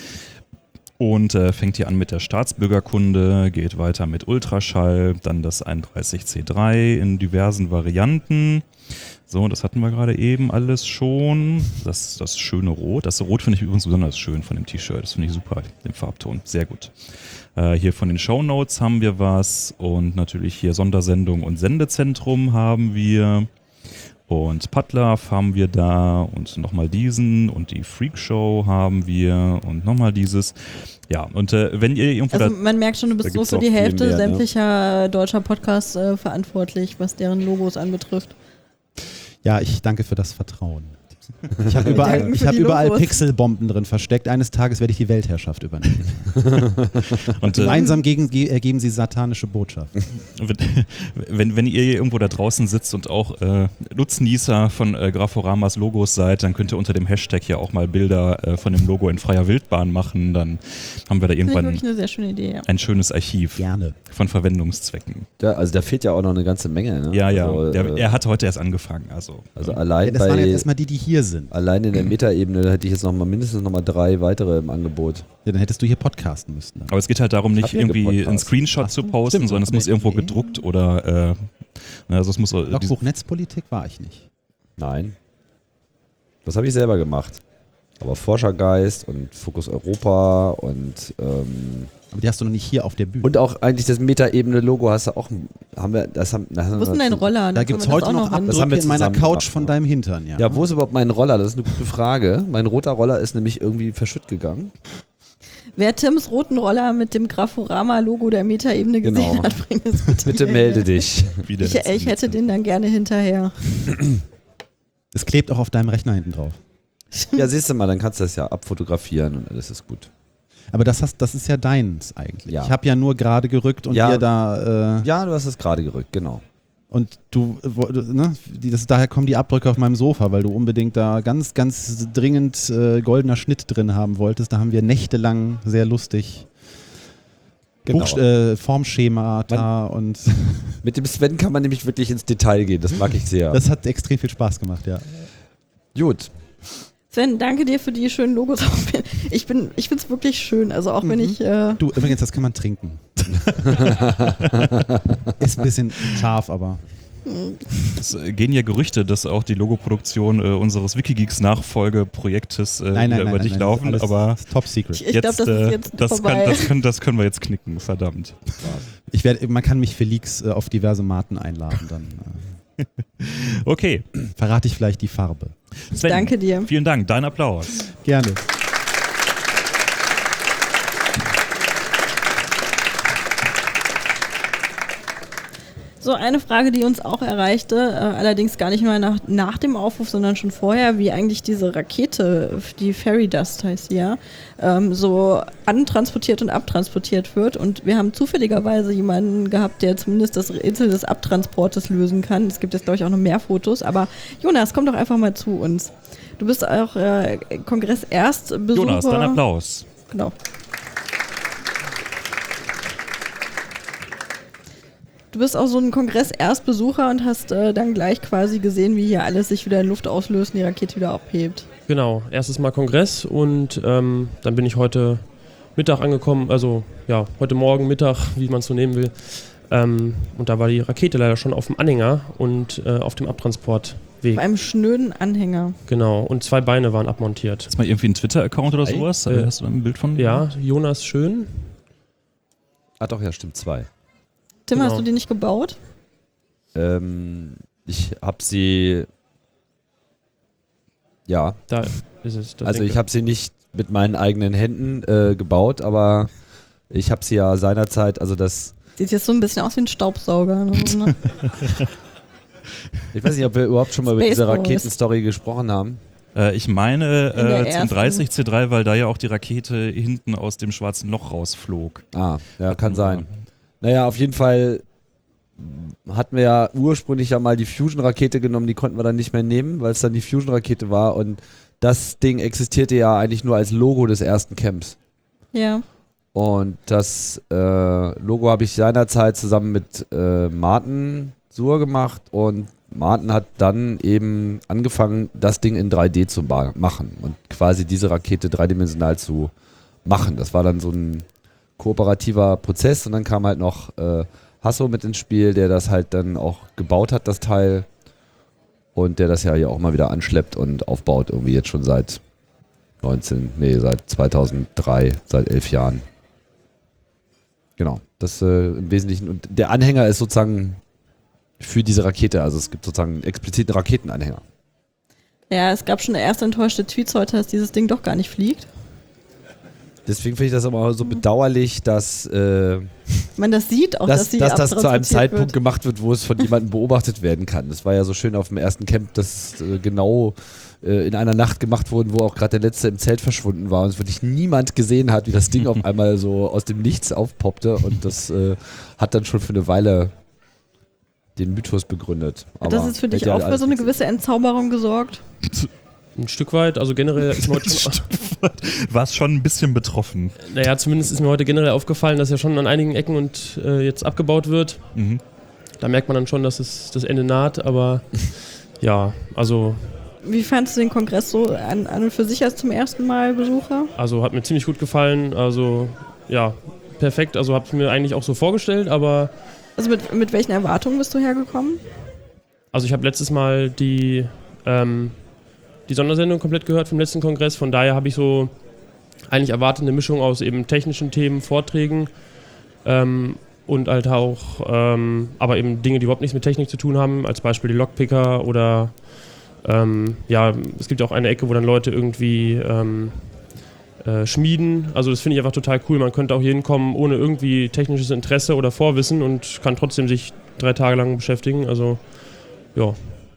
S2: Und fängt hier an mit der Staatsbürgerkunde, geht weiter mit Ultraschall, dann das 31C3 in diversen Varianten. So, das hatten wir gerade eben alles schon. Das schöne Rot. Das Rot finde ich übrigens besonders schön von dem T-Shirt. Das finde ich super, den Farbton. Sehr gut. Hier von den Shownotes haben wir was. Und natürlich hier Sondersendung und Sendezentrum haben wir. Und Padlove haben wir da. Und nochmal diesen. Und die Freakshow haben wir. Und nochmal dieses. Ja, und wenn ihr irgendwo
S1: Also man merkt schon, du bist
S3: Da
S1: so
S3: gibt's
S1: für
S3: auch
S1: die
S3: viel
S1: Hälfte
S3: mehr, ne?
S1: sämtlicher deutscher Podcasts verantwortlich, was deren Logos anbetrifft.
S4: Ja, ich danke für das Vertrauen. Ich habe
S1: Danke für die
S4: überall
S1: Logos.
S4: Pixelbomben drin versteckt. Eines Tages werde ich die Weltherrschaft übernehmen.
S2: Und,
S4: Gemeinsam ergeben sie satanische Botschaften.
S2: wenn ihr irgendwo da draußen sitzt und auch Nutznießer von Graforamas Logos seid, dann könnt ihr unter dem Hashtag hier auch mal Bilder von dem Logo in freier Wildbahn machen. Dann haben wir da
S1: Das ist
S2: irgendwann
S1: wirklich eine sehr schöne Idee. Ja.
S2: ein schönes Archiv
S4: Gerne.
S2: von Verwendungszwecken.
S3: Also da fehlt ja auch noch eine ganze Menge. Ne?
S2: Ja, ja.
S3: Also,
S2: Er hat heute erst angefangen. Also
S3: also
S4: Ja,
S3: allein
S4: das waren jetzt
S3: bei...
S4: erstmal die hier sind.
S3: Allein in der Metaebene hätte ich jetzt mindestens noch mal 3 weitere im Angebot.
S4: Ja, dann hättest du hier podcasten müssen. Dann.
S2: Aber es geht halt darum, nicht
S3: hab ja
S2: irgendwie
S3: gepodcastet.
S2: einen Screenshot zu posten,
S4: stimmt,
S2: sondern es muss irgendwo gedruckt oder also es muss
S4: Logbuch Netzpolitik war ich nicht.
S3: Nein. Das habe ich selber gemacht. Aber Forschergeist und Fokus Europa und
S4: Aber die hast du noch nicht hier auf der Bühne.
S3: auch eigentlich das Metaebene-Logo hast du auch.
S1: Wo ist denn dein Roller?
S4: da
S1: Dann
S4: gibt es
S1: können wir das
S4: heute
S1: auch
S4: noch
S3: Das haben
S4: Abdrücke
S3: wir
S4: in meiner
S3: zusammen
S4: Couch
S3: gemacht,
S4: von
S3: ja.
S4: deinem Hintern. Ja,
S3: Ja, wo ist überhaupt mein Roller? Das ist eine gute Frage. Mein roter Roller ist nämlich irgendwie verschütt gegangen.
S1: Wer Tims roten Roller mit dem Graforama-Logo der Metaebene gesehen hat, bringt es
S3: Bitte melde dich.
S1: Ich hätte den dann gerne hinterher.
S4: Es klebt auch auf deinem Rechner hinten drauf.
S3: Ja, siehst du mal, dann kannst du das ja abfotografieren und alles ist gut.
S4: Aber das ist ja deins eigentlich.
S3: Ja.
S4: Ich habe ja nur gerade gerückt und ihr da...
S3: ja, du hast es gerade gerückt, genau.
S4: Und du, ne, daher kommen die Abdrücke auf meinem Sofa, weil du unbedingt da ganz, ganz dringend goldener Schnitt drin haben wolltest. Da haben wir nächtelang sehr lustig Formschemata und...
S3: Mit dem Sven kann man nämlich wirklich ins Detail gehen, das mag ich sehr.
S4: Das hat extrem viel Spaß gemacht, ja.
S3: Gut.
S1: Sven, danke dir für die schönen Logos. Ich finde es wirklich schön, also auch wenn ich...
S4: Du, übrigens, das kann man trinken. Ist ein bisschen scharf, aber...
S2: Es gehen ja Gerüchte, dass auch die Logoproduktion unseres Wikigeeks-Nachfolgeprojektes über dich laufen,
S4: alles
S2: aber
S4: top secret.
S1: Ich glaube, das ist jetzt vorbei.
S2: Das können wir jetzt knicken, verdammt.
S4: Man kann mich für Leaks auf diverse Marten einladen, dann
S2: Okay.
S4: verrate ich vielleicht die Farbe.
S2: Sven,
S1: danke dir.
S2: Vielen Dank, dein Applaus.
S4: Gerne.
S1: So, eine Frage, die uns auch erreichte, allerdings gar nicht mal nach dem Aufruf, sondern schon vorher, wie eigentlich diese Rakete, die Fairy Dust heißt sie ja, so antransportiert und abtransportiert wird. Und wir haben zufälligerweise jemanden gehabt, der zumindest das Rätsel des Abtransportes lösen kann. Es gibt jetzt, glaube ich, auch noch mehr Fotos. Aber Jonas, komm doch einfach mal zu uns. Du bist auch Kongress-Erstbesucher.
S2: Jonas, dein Applaus.
S1: Genau. Du bist auch so ein Kongress-Erstbesucher und hast dann gleich quasi gesehen, wie hier alles sich wieder in Luft auslöst und die Rakete wieder abhebt.
S5: Genau, erstes Mal Kongress und dann bin ich heute Mittag angekommen, also ja, heute Morgen, Mittag, wie man es so nehmen will. Und da war die Rakete leider schon auf dem Anhänger und auf dem Abtransportweg.
S1: Auf einem schnöden Anhänger.
S5: Genau, und 2 Beine waren abmontiert.
S2: Ist mal irgendwie ein Twitter-Account oder sowas? Hast du ein Bild von?
S5: Ja, Jonas Schön.
S3: Ah doch, ja, stimmt, 2.
S1: Tim,
S5: Genau.
S1: hast du die nicht gebaut?
S3: Ich habe sie... Ja,
S5: Da ist es. das
S3: also
S5: Ding.
S3: ich habe sie nicht mit meinen eigenen Händen gebaut, aber ich habe sie ja seinerzeit, also das...
S1: Sieht jetzt so ein bisschen aus wie ein Staubsauger. Ne?
S3: Ich weiß nicht, ob wir überhaupt schon mal über diese
S1: Space Wars.
S3: Raketenstory gesprochen haben.
S2: Ich meine
S1: In der ersten.
S2: 30 C3, weil da ja auch die Rakete hinten aus dem schwarzen Loch rausflog.
S3: Ah, ja, kann sein. Naja, auf jeden Fall hatten wir ja ursprünglich ja mal die Fusion-Rakete genommen, die konnten wir dann nicht mehr nehmen, weil es dann die Fusion-Rakete war und das Ding existierte ja eigentlich nur als Logo des ersten Camps.
S1: Ja.
S3: Und das Logo habe ich seinerzeit zusammen mit Martin Suhr gemacht und Martin hat dann eben angefangen, das Ding in 3D zu machen und quasi diese Rakete dreidimensional zu machen. Das war dann so ein kooperativer Prozess und dann kam halt noch Hasso mit ins Spiel, der das halt dann auch gebaut hat, das Teil, und der das ja hier auch mal wieder anschleppt und aufbaut, irgendwie jetzt schon seit 2003, seit 11 Jahren. Genau, das im Wesentlichen. Und der Anhänger ist sozusagen für diese Rakete, also es gibt sozusagen einen expliziten Raketenanhänger.
S1: Ja, es gab schon erst enttäuschte Tweets heute, dass dieses Ding doch gar nicht fliegt.
S3: Deswegen finde ich das aber so bedauerlich, dass
S1: Man das sieht auch, dass sie
S3: das zu einem
S1: abtransportiert
S3: Zeitpunkt
S1: wird.
S3: gemacht wird, wo es von jemandem beobachtet werden kann. Das war ja so schön auf dem ersten Camp, dass genau in einer Nacht gemacht wurden, wo auch gerade der Letzte im Zelt verschwunden war und es wirklich niemand gesehen hat, wie das Ding auf einmal so aus dem Nichts aufpoppte, und das hat dann schon für eine Weile den Mythos begründet.
S1: Hat das jetzt für dich
S3: hätte ja
S1: auch für
S3: alles
S1: so eine
S3: nichts-
S1: gewisse Entzauberung gesorgt?
S5: Ein Stück weit, also generell ist mir heute schon,
S2: Warst schon ein bisschen betroffen.
S5: naja, zumindest ist mir heute generell aufgefallen, dass ja schon an einigen Ecken und jetzt abgebaut wird.
S2: Mhm.
S5: Da merkt man dann schon, dass es das Ende naht, aber ja, also
S1: Wie fandest du den Kongress so an und für sich als zum ersten Mal Besucher?
S5: hat mir ziemlich gut gefallen, also ja, perfekt, also habe ich mir eigentlich auch so vorgestellt, aber
S1: Also mit welchen Erwartungen bist du hergekommen?
S5: also ich habe letztes Mal die Sondersendung komplett gehört vom letzten Kongress, von daher habe ich so eigentlich erwartet eine Mischung aus eben technischen Themen, Vorträgen und halt auch aber eben Dinge, die überhaupt nichts mit Technik zu tun haben, als Beispiel die Lockpicker oder ja, es gibt auch eine Ecke, wo dann Leute irgendwie Schmieden. Also das finde ich einfach total cool. Man könnte auch jeden kommen ohne irgendwie technisches Interesse oder Vorwissen und kann trotzdem sich 3 Tage lang beschäftigen. Also ja.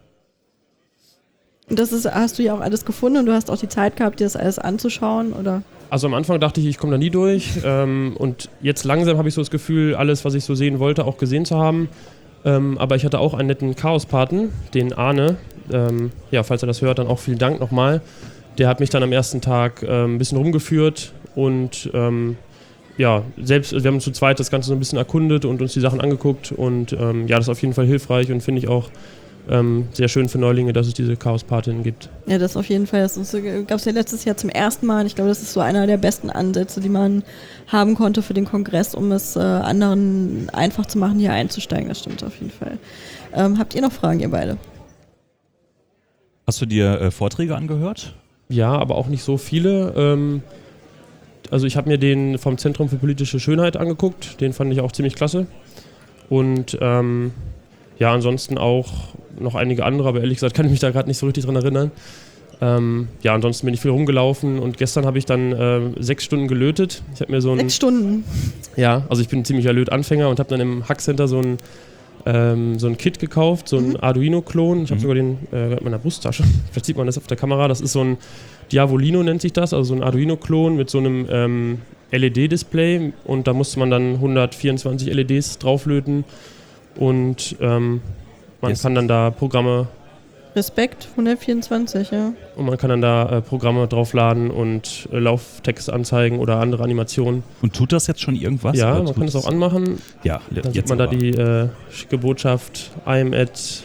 S1: Und hast du ja auch alles gefunden und du hast auch die Zeit gehabt, dir das alles anzuschauen, oder?
S5: Also am Anfang dachte ich komme da nie durch. Und jetzt langsam habe ich so das Gefühl, alles, was ich so sehen wollte, auch gesehen zu haben. Aber ich hatte auch einen netten Chaospaten, den Arne. Ja, falls er das hört, dann auch vielen Dank nochmal. Der hat mich dann am ersten Tag ein bisschen rumgeführt und ja, selbst, wir haben zu zweit das Ganze so ein bisschen erkundet und uns die Sachen angeguckt und ja, das ist auf jeden Fall hilfreich und finde ich auch sehr schön für Neulinge, dass es diese Chaospatinnen gibt.
S1: Ja, das auf jeden Fall. Das gab es ja letztes Jahr zum ersten Mal. Ich glaube, das ist so einer der besten Ansätze, die man haben konnte für den Kongress, um es anderen einfach zu machen, hier einzusteigen. Das stimmt auf jeden Fall. Habt ihr noch Fragen, ihr beide?
S2: Hast du dir Vorträge angehört?
S5: Ja, aber auch nicht so viele. Also ich habe mir den vom Zentrum für politische Schönheit angeguckt. Den fand ich auch ziemlich klasse. Und ja, ansonsten auch noch einige andere, aber ehrlich gesagt kann ich mich da gerade nicht so richtig dran erinnern. Ja, ansonsten bin ich viel rumgelaufen und gestern habe ich dann 6 Stunden gelötet. Ich habe mir so
S1: 6 Stunden?
S5: Ja, also ich bin ein ziemlicher Lötanfänger und habe dann im Hackcenter so ein Kit gekauft, so ein Arduino-Klon. Ich habe sogar den in meiner Brusttasche. Vielleicht sieht man das auf der Kamera. Das ist so ein Diavolino, nennt sich das, also so ein Arduino-Klon mit so einem LED-Display und da musste man dann 124 LEDs drauflöten und man kann dann da Programme...
S1: Respekt, 124, ja.
S5: Und man kann dann da Programme draufladen und Lauftexte anzeigen oder andere Animationen.
S2: Und tut das jetzt schon irgendwas?
S5: Ja, man kann es auch anmachen.
S2: Ja,
S5: dann sieht man da die schicke Botschaft, I'm at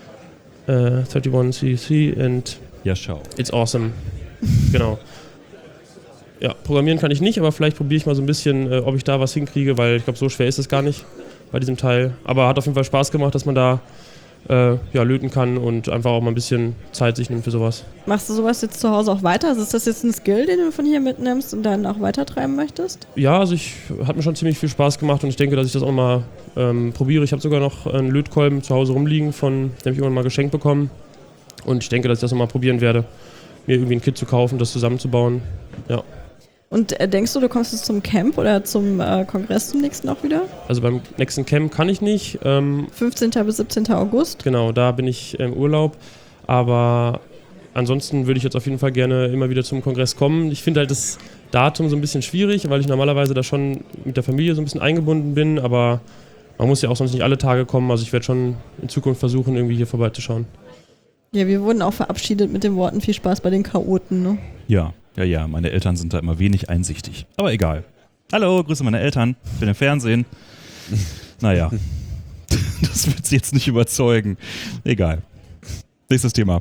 S5: 31cc and
S2: ja, schau.
S5: It's awesome. Genau. Ja, programmieren kann ich nicht, aber vielleicht probiere ich mal so ein bisschen, ob ich da was hinkriege, weil ich glaube, so schwer ist es gar nicht bei diesem Teil. Aber hat auf jeden Fall Spaß gemacht, dass man da ja, löten kann und einfach auch mal ein bisschen Zeit sich nimmt für sowas.
S1: Machst du sowas jetzt zu Hause auch weiter? Also ist das jetzt ein Skill, den du von hier mitnimmst und dann auch weitertreiben möchtest?
S5: Ja, also hat mir schon ziemlich viel Spaß gemacht und ich denke, dass ich das auch mal probiere. Ich habe sogar noch einen Lötkolben zu Hause rumliegen, den habe ich irgendwann mal geschenkt bekommen und ich denke, dass ich das nochmal probieren werde, mir irgendwie ein Kit zu kaufen, das zusammenzubauen. Ja.
S1: Und denkst du kommst jetzt zum Camp oder zum Kongress zum nächsten auch wieder?
S5: Also beim nächsten Camp kann ich nicht.
S1: 15. bis 17. August?
S5: Genau, da bin ich im Urlaub. Aber ansonsten würde ich jetzt auf jeden Fall gerne immer wieder zum Kongress kommen. Ich finde halt das Datum so ein bisschen schwierig, weil ich normalerweise da schon mit der Familie so ein bisschen eingebunden bin. Aber man muss ja auch sonst nicht alle Tage kommen. Also ich werde schon in Zukunft versuchen, irgendwie hier vorbeizuschauen.
S1: Ja, wir wurden auch verabschiedet mit den Worten viel Spaß bei den Chaoten, ne?
S2: Ja, meine Eltern sind da immer wenig einsichtig. Aber egal. Hallo, grüße meine Eltern. Ich bin im Fernsehen. Naja, das wird sie jetzt nicht überzeugen. Egal. Nächstes Thema.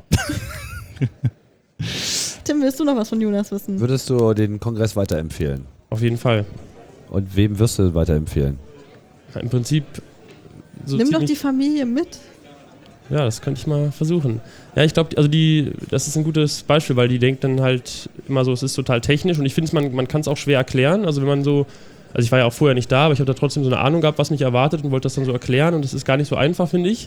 S1: Tim, willst du noch was von Jonas wissen?
S3: Würdest du den Kongress weiterempfehlen?
S5: Auf jeden Fall.
S3: Und wem wirst du weiterempfehlen?
S5: Ja, im Prinzip so
S1: Nimm doch die Familie mit.
S5: Ja, das könnte ich mal versuchen. Ja, ich glaube, also das ist ein gutes Beispiel, weil die denkt dann halt immer so, es ist total technisch und ich finde, man kann es auch schwer erklären. Also wenn man so, also ich war ja auch vorher nicht da, aber ich habe da trotzdem so eine Ahnung gehabt, was mich erwartet und wollte das dann so erklären und das ist gar nicht so einfach, finde ich.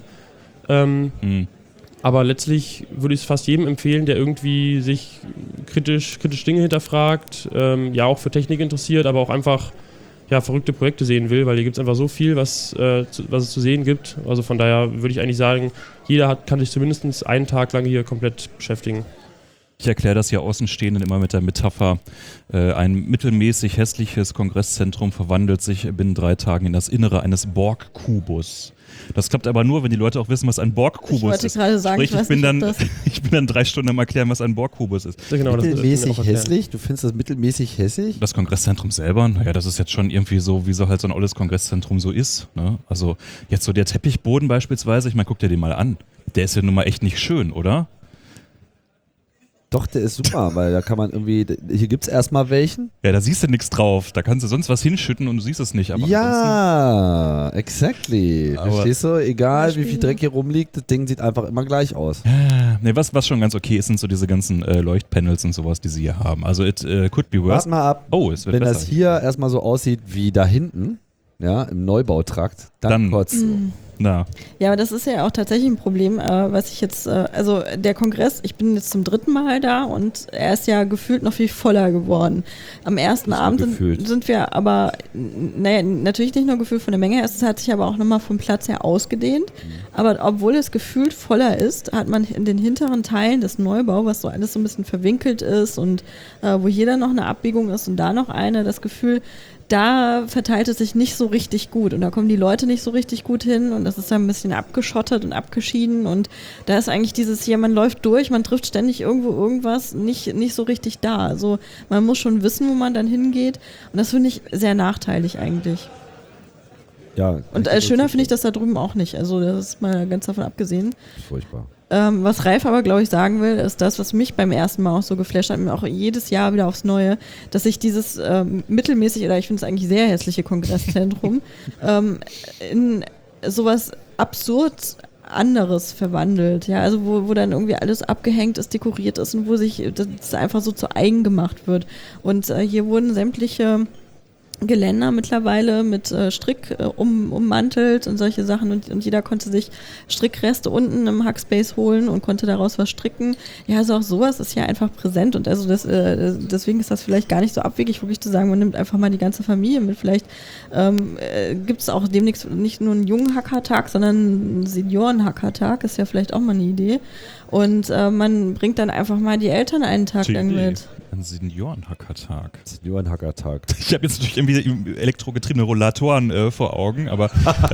S5: Aber letztlich würde ich es fast jedem empfehlen, der irgendwie sich kritisch Dinge hinterfragt, ja auch für Technik interessiert, aber auch einfach ja, verrückte Projekte sehen will, weil hier gibt es einfach so viel, was es zu sehen gibt. Also von daher würde ich eigentlich sagen, jeder kann sich zumindest einen Tag lang hier komplett beschäftigen.
S2: Ich erkläre das ja Außenstehenden immer mit der Metapher, ein mittelmäßig hässliches Kongresszentrum verwandelt sich binnen 3 Tagen in das Innere eines Borg-Kubus. Das klappt aber nur, wenn die Leute auch wissen, was ein Borg-Kubus ist.
S1: Ich wollte gerade sagen,
S2: Sprich, ich bin dann 3 Stunden am Erklären, was ein Borg-Kubus ist.
S5: Ja, genau,
S3: mittelmäßig hässlich? Du findest das mittelmäßig hässlich?
S2: Das Kongresszentrum selber, naja, das ist jetzt schon irgendwie so, wie so halt so ein altes Kongresszentrum so ist. Ne? Also jetzt so der Teppichboden beispielsweise, ich meine, guck dir den mal an. Der ist ja nun mal echt nicht schön, oder?
S3: Doch, der ist super, weil da kann man irgendwie, hier gibt es erstmal welchen.
S2: Ja, da siehst du nichts drauf. Da kannst du sonst was hinschütten und du siehst es nicht. Aber
S3: ja, exactly. Verstehst du? Egal wie viel Dreck hier rumliegt, das Ding sieht einfach immer gleich aus.
S2: Ne, was schon ganz okay ist, sind so diese ganzen Leuchtpanels und sowas, die sie hier haben. Also it could be worse.
S3: Warte mal ab.
S2: Oh, es wird
S3: wenn
S2: besser.
S3: das hier erstmal so aussieht wie da hinten, ja, im Neubautrakt, dann kotzt du.
S2: Na.
S1: Ja, aber das ist ja auch tatsächlich ein Problem, was ich jetzt, also der Kongress, ich bin jetzt zum 3. Mal da und er ist ja gefühlt noch viel voller geworden. Am ersten Abend sind wir aber, naja, natürlich nicht nur gefühlt von der Menge, es hat sich aber auch nochmal vom Platz her ausgedehnt. Aber obwohl es gefühlt voller ist, hat man in den hinteren Teilen des Neubaus, was so alles so ein bisschen verwinkelt ist und wo hier dann noch eine Abbiegung ist und da noch eine, das Gefühl, da verteilt es sich nicht so richtig gut und da kommen die Leute nicht so richtig gut hin und das ist dann ein bisschen abgeschottet und abgeschieden und da ist eigentlich dieses hier, man läuft durch, man trifft ständig irgendwo irgendwas, nicht so richtig da. Also man muss schon wissen, wo man dann hingeht und das finde ich sehr nachteilig eigentlich.
S3: Ja.
S1: Und schöner finde ich das da drüben auch nicht, also das ist mal ganz davon abgesehen.
S3: Furchtbar.
S1: Was Ralf aber, glaube ich, sagen will, ist das, was mich beim ersten Mal auch so geflasht hat, mir auch jedes Jahr wieder aufs Neue, dass sich dieses mittelmäßig, oder ich finde es eigentlich sehr hässliche Kongresszentrum, in sowas absurd anderes verwandelt, ja, also wo dann irgendwie alles abgehängt ist, dekoriert ist und wo sich das einfach so zu eigen gemacht wird. Und hier wurden sämtliche Geländer mittlerweile mit Strick ummantelt und solche Sachen und jeder konnte sich Strickreste unten im Hackspace holen und konnte daraus was stricken. Ja, also auch sowas ist ja einfach präsent und also deswegen ist das vielleicht gar nicht so abwegig, wirklich zu sagen, man nimmt einfach mal die ganze Familie mit. Vielleicht gibt es auch demnächst nicht nur einen jungen Hackertag, sondern einen Senioren-Hackertag, ist ja vielleicht auch mal eine Idee. Und man bringt dann einfach mal die Eltern einen Tag lang mit.
S2: Ein Senioren-Hackertag.
S3: Senioren-Hackertag.
S2: Ich habe jetzt natürlich irgendwie elektrogetriebene Rollatoren vor Augen, aber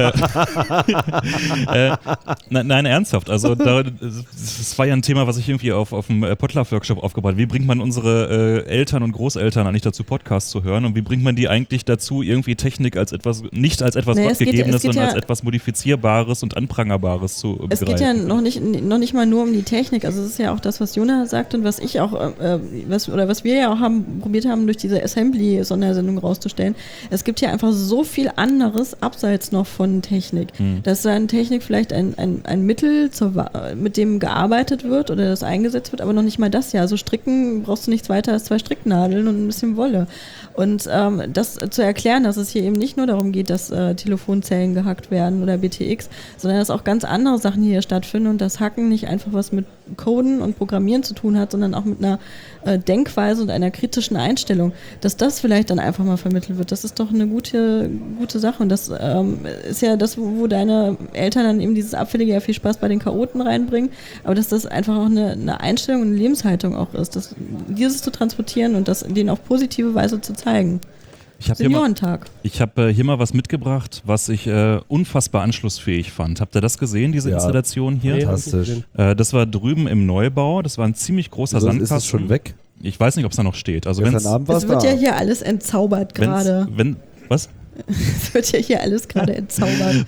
S2: nein, ernsthaft. Also das war ja ein Thema, was ich irgendwie auf dem Podlove-Workshop aufgebaut habe. Wie bringt man unsere Eltern und Großeltern eigentlich dazu, Podcasts zu hören? Und wie bringt man die eigentlich dazu, irgendwie Technik als etwas, nicht als etwas Gottgegebenes, sondern als etwas Modifizierbares und Anprangerbares zu begreifen?
S1: Es geht ja noch nicht mal nur um die Technik. Also es ist ja auch das, was Jonas sagt und was ich auch, was wir ja auch probiert haben, durch diese Assembly-Sondersendung rauszustellen. Es gibt ja einfach so viel anderes abseits noch von Technik. Dass dann Technik vielleicht ein Mittel, mit dem gearbeitet wird oder das eingesetzt wird, aber noch nicht mal das ja. Also stricken brauchst du nichts weiter als 2 Stricknadeln und ein bisschen Wolle. Und das zu erklären, dass es hier eben nicht nur darum geht, dass Telefonzellen gehackt werden oder BTX, sondern dass auch ganz andere Sachen hier stattfinden und das Hacken nicht einfach was mit Coden und Programmieren zu tun hat, sondern auch mit einer Denkweise und einer kritischen Einstellung, dass das vielleicht dann einfach mal vermittelt wird. Das ist doch eine gute Sache und das ist ja das, wo deine Eltern dann eben dieses Abfällige ja viel Spaß bei den Chaoten reinbringen, aber dass das einfach auch eine Einstellung und eine Lebenshaltung auch ist, dieses zu transportieren und das denen auf positive Weise zu zeigen. Seniorentag.
S2: Ich habe hier mal was mitgebracht, was ich unfassbar anschlussfähig fand. Habt ihr das gesehen, diese Installation hier?
S3: Fantastisch.
S2: Das war drüben im Neubau. Das war ein ziemlich großer Sandkasten.
S3: Ist es schon weg?
S2: Ich weiß nicht, ob es da noch steht. Also
S3: Gestern Abend
S1: es wird ja hier alles entzaubert gerade.
S2: Was?
S1: Es wird ja hier alles gerade entzaubert.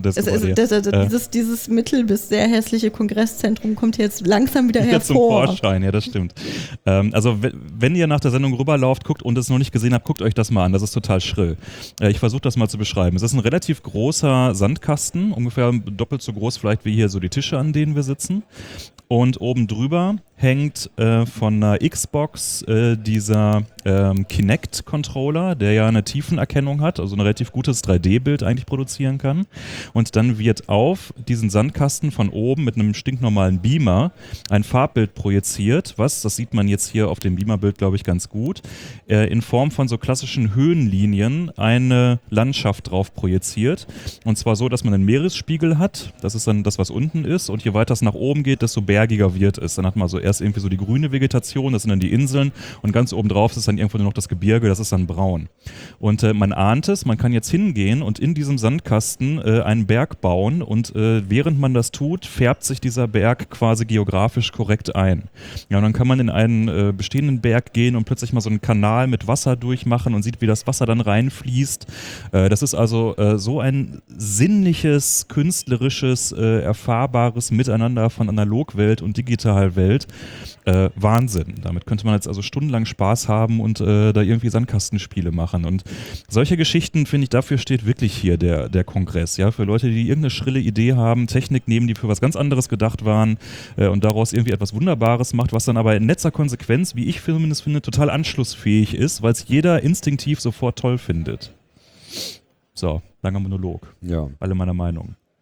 S1: Dieses mittel- bis sehr hässliche Kongresszentrum kommt jetzt langsam wieder hervor.
S2: Zum Vorschein, ja, das stimmt. Also wenn ihr nach der Sendung rüberlauft, guckt und es noch nicht gesehen habt, guckt euch das mal an. Das ist total schrill. Ich versuche das mal zu beschreiben. Es ist ein relativ großer Sandkasten, ungefähr doppelt so groß vielleicht wie hier so die Tische, an denen wir sitzen. Und oben drüber hängt von einer Xbox dieser Kinect-Controller, der ja eine Tiefenerkennung hat, also ein relativ gutes 3D-Bild eigentlich produzieren kann. Und dann wird auf diesen Sandkasten von oben mit einem stinknormalen Beamer ein Farbbild projiziert, das sieht man jetzt hier auf dem Beamerbild, glaube ich, ganz gut, in Form von so klassischen Höhenlinien eine Landschaft drauf projiziert. Und zwar so, dass man einen Meeresspiegel hat, das ist dann das, was unten ist, und je weiter es nach oben geht, desto bergiger wird es. Dann hat man so erst irgendwie so die grüne Vegetation, das sind dann die Inseln, und ganz oben drauf ist dann irgendwo nur noch das Gebirge, das ist dann braun. Und man ahnt es, man kann jetzt hingehen und in diesem Sandkasten einen Berg bauen und während man das tut, färbt sich dieser Berg quasi geografisch korrekt ein. Ja, und dann kann man in einen bestehenden Berg gehen und plötzlich mal so einen Kanal mit Wasser durchmachen und sieht, wie das Wasser dann reinfließt. Das ist also so ein sinnliches, künstlerisches, erfahrbares Miteinander von Analogwelt und Digitalwelt. Wahnsinn. Damit könnte man jetzt also stundenlang Spaß haben und da irgendwie Sandkastenspiele machen. Und solche Geschichten, finde ich, dafür steht wirklich hier der Kongress. Ja? Für Leute, die irgendeine schrille Idee haben, Technik nehmen, die für was ganz anderes gedacht waren und daraus irgendwie etwas Wunderbares macht, was dann aber in letzter Konsequenz, wie ich zumindest finde, total anschlussfähig ist, weil es jeder instinktiv sofort toll findet. So, langer Monolog.
S3: Ja.
S2: Alle meiner Meinung.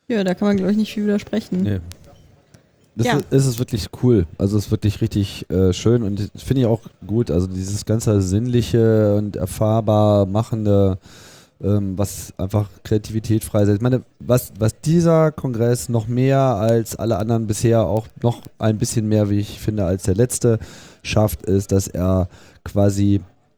S1: Ja, da kann man, glaube ich, nicht viel widersprechen.
S3: Nee. Das
S1: Ja.
S3: ist wirklich cool. Also es ist wirklich richtig schön und das finde ich auch gut. Also dieses ganze sinnliche und erfahrbar machende, was einfach Kreativität freisetzt. Ich meine, was dieser Kongress noch mehr als alle anderen bisher, auch noch ein bisschen mehr, wie ich finde, als der letzte schafft, ist, dass er quasi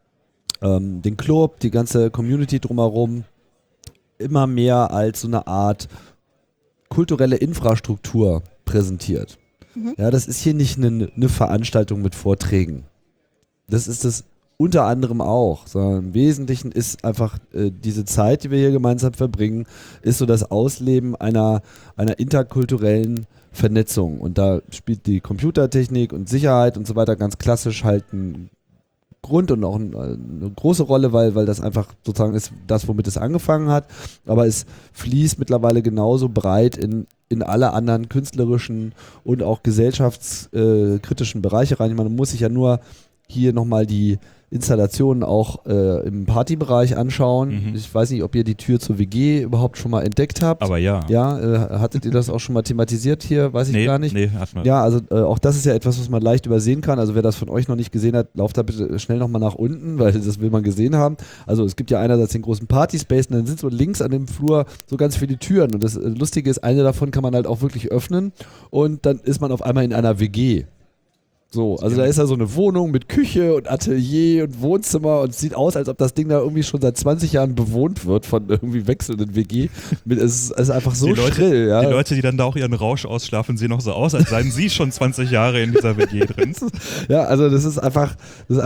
S3: den Club, die ganze Community drumherum immer mehr als so eine Art kulturelle Infrastruktur präsentiert. Ja, das ist hier nicht eine Veranstaltung mit Vorträgen. Das ist es unter anderem auch, sondern im Wesentlichen ist einfach diese Zeit, die wir hier gemeinsam verbringen, ist so das Ausleben einer interkulturellen Vernetzung. Und da spielt die Computertechnik und Sicherheit und so weiter ganz klassisch halt einen Grund und auch eine große Rolle, weil das einfach sozusagen ist das, womit es angefangen hat. Aber es fließt mittlerweile genauso breit in alle anderen künstlerischen und auch gesellschaftskritischen Bereiche rein. Man muss sich ja nur hier nochmal die Installationen auch im Partybereich anschauen. Ich weiß nicht, ob ihr die Tür zur WG überhaupt schon mal entdeckt habt.
S2: Aber ja.
S3: Ja, hattet ihr das auch schon mal thematisiert hier? Weiß ich gar nicht.
S2: Nee, hat man.
S3: Ja, also auch das ist ja etwas, was man leicht übersehen kann. Also wer das von euch noch nicht gesehen hat, lauft da bitte schnell nochmal nach unten, weil das will man gesehen haben. Also es gibt ja einerseits den großen Partyspace und dann sind so links an dem Flur so ganz viele Türen. Und das Lustige ist, eine davon kann man halt auch wirklich öffnen und dann ist man auf einmal in einer WG. So, also da ist ja so eine Wohnung mit Küche und Atelier und Wohnzimmer und es sieht aus, als ob das Ding da irgendwie schon seit 20 Jahren bewohnt wird von irgendwie wechselnden WG. Es ist einfach so schrill. Ja.
S2: Die Leute, die dann da auch ihren Rausch ausschlafen, sehen auch so aus, als seien sie schon 20 Jahre in dieser WG drin.
S3: Ja, also das ist einfach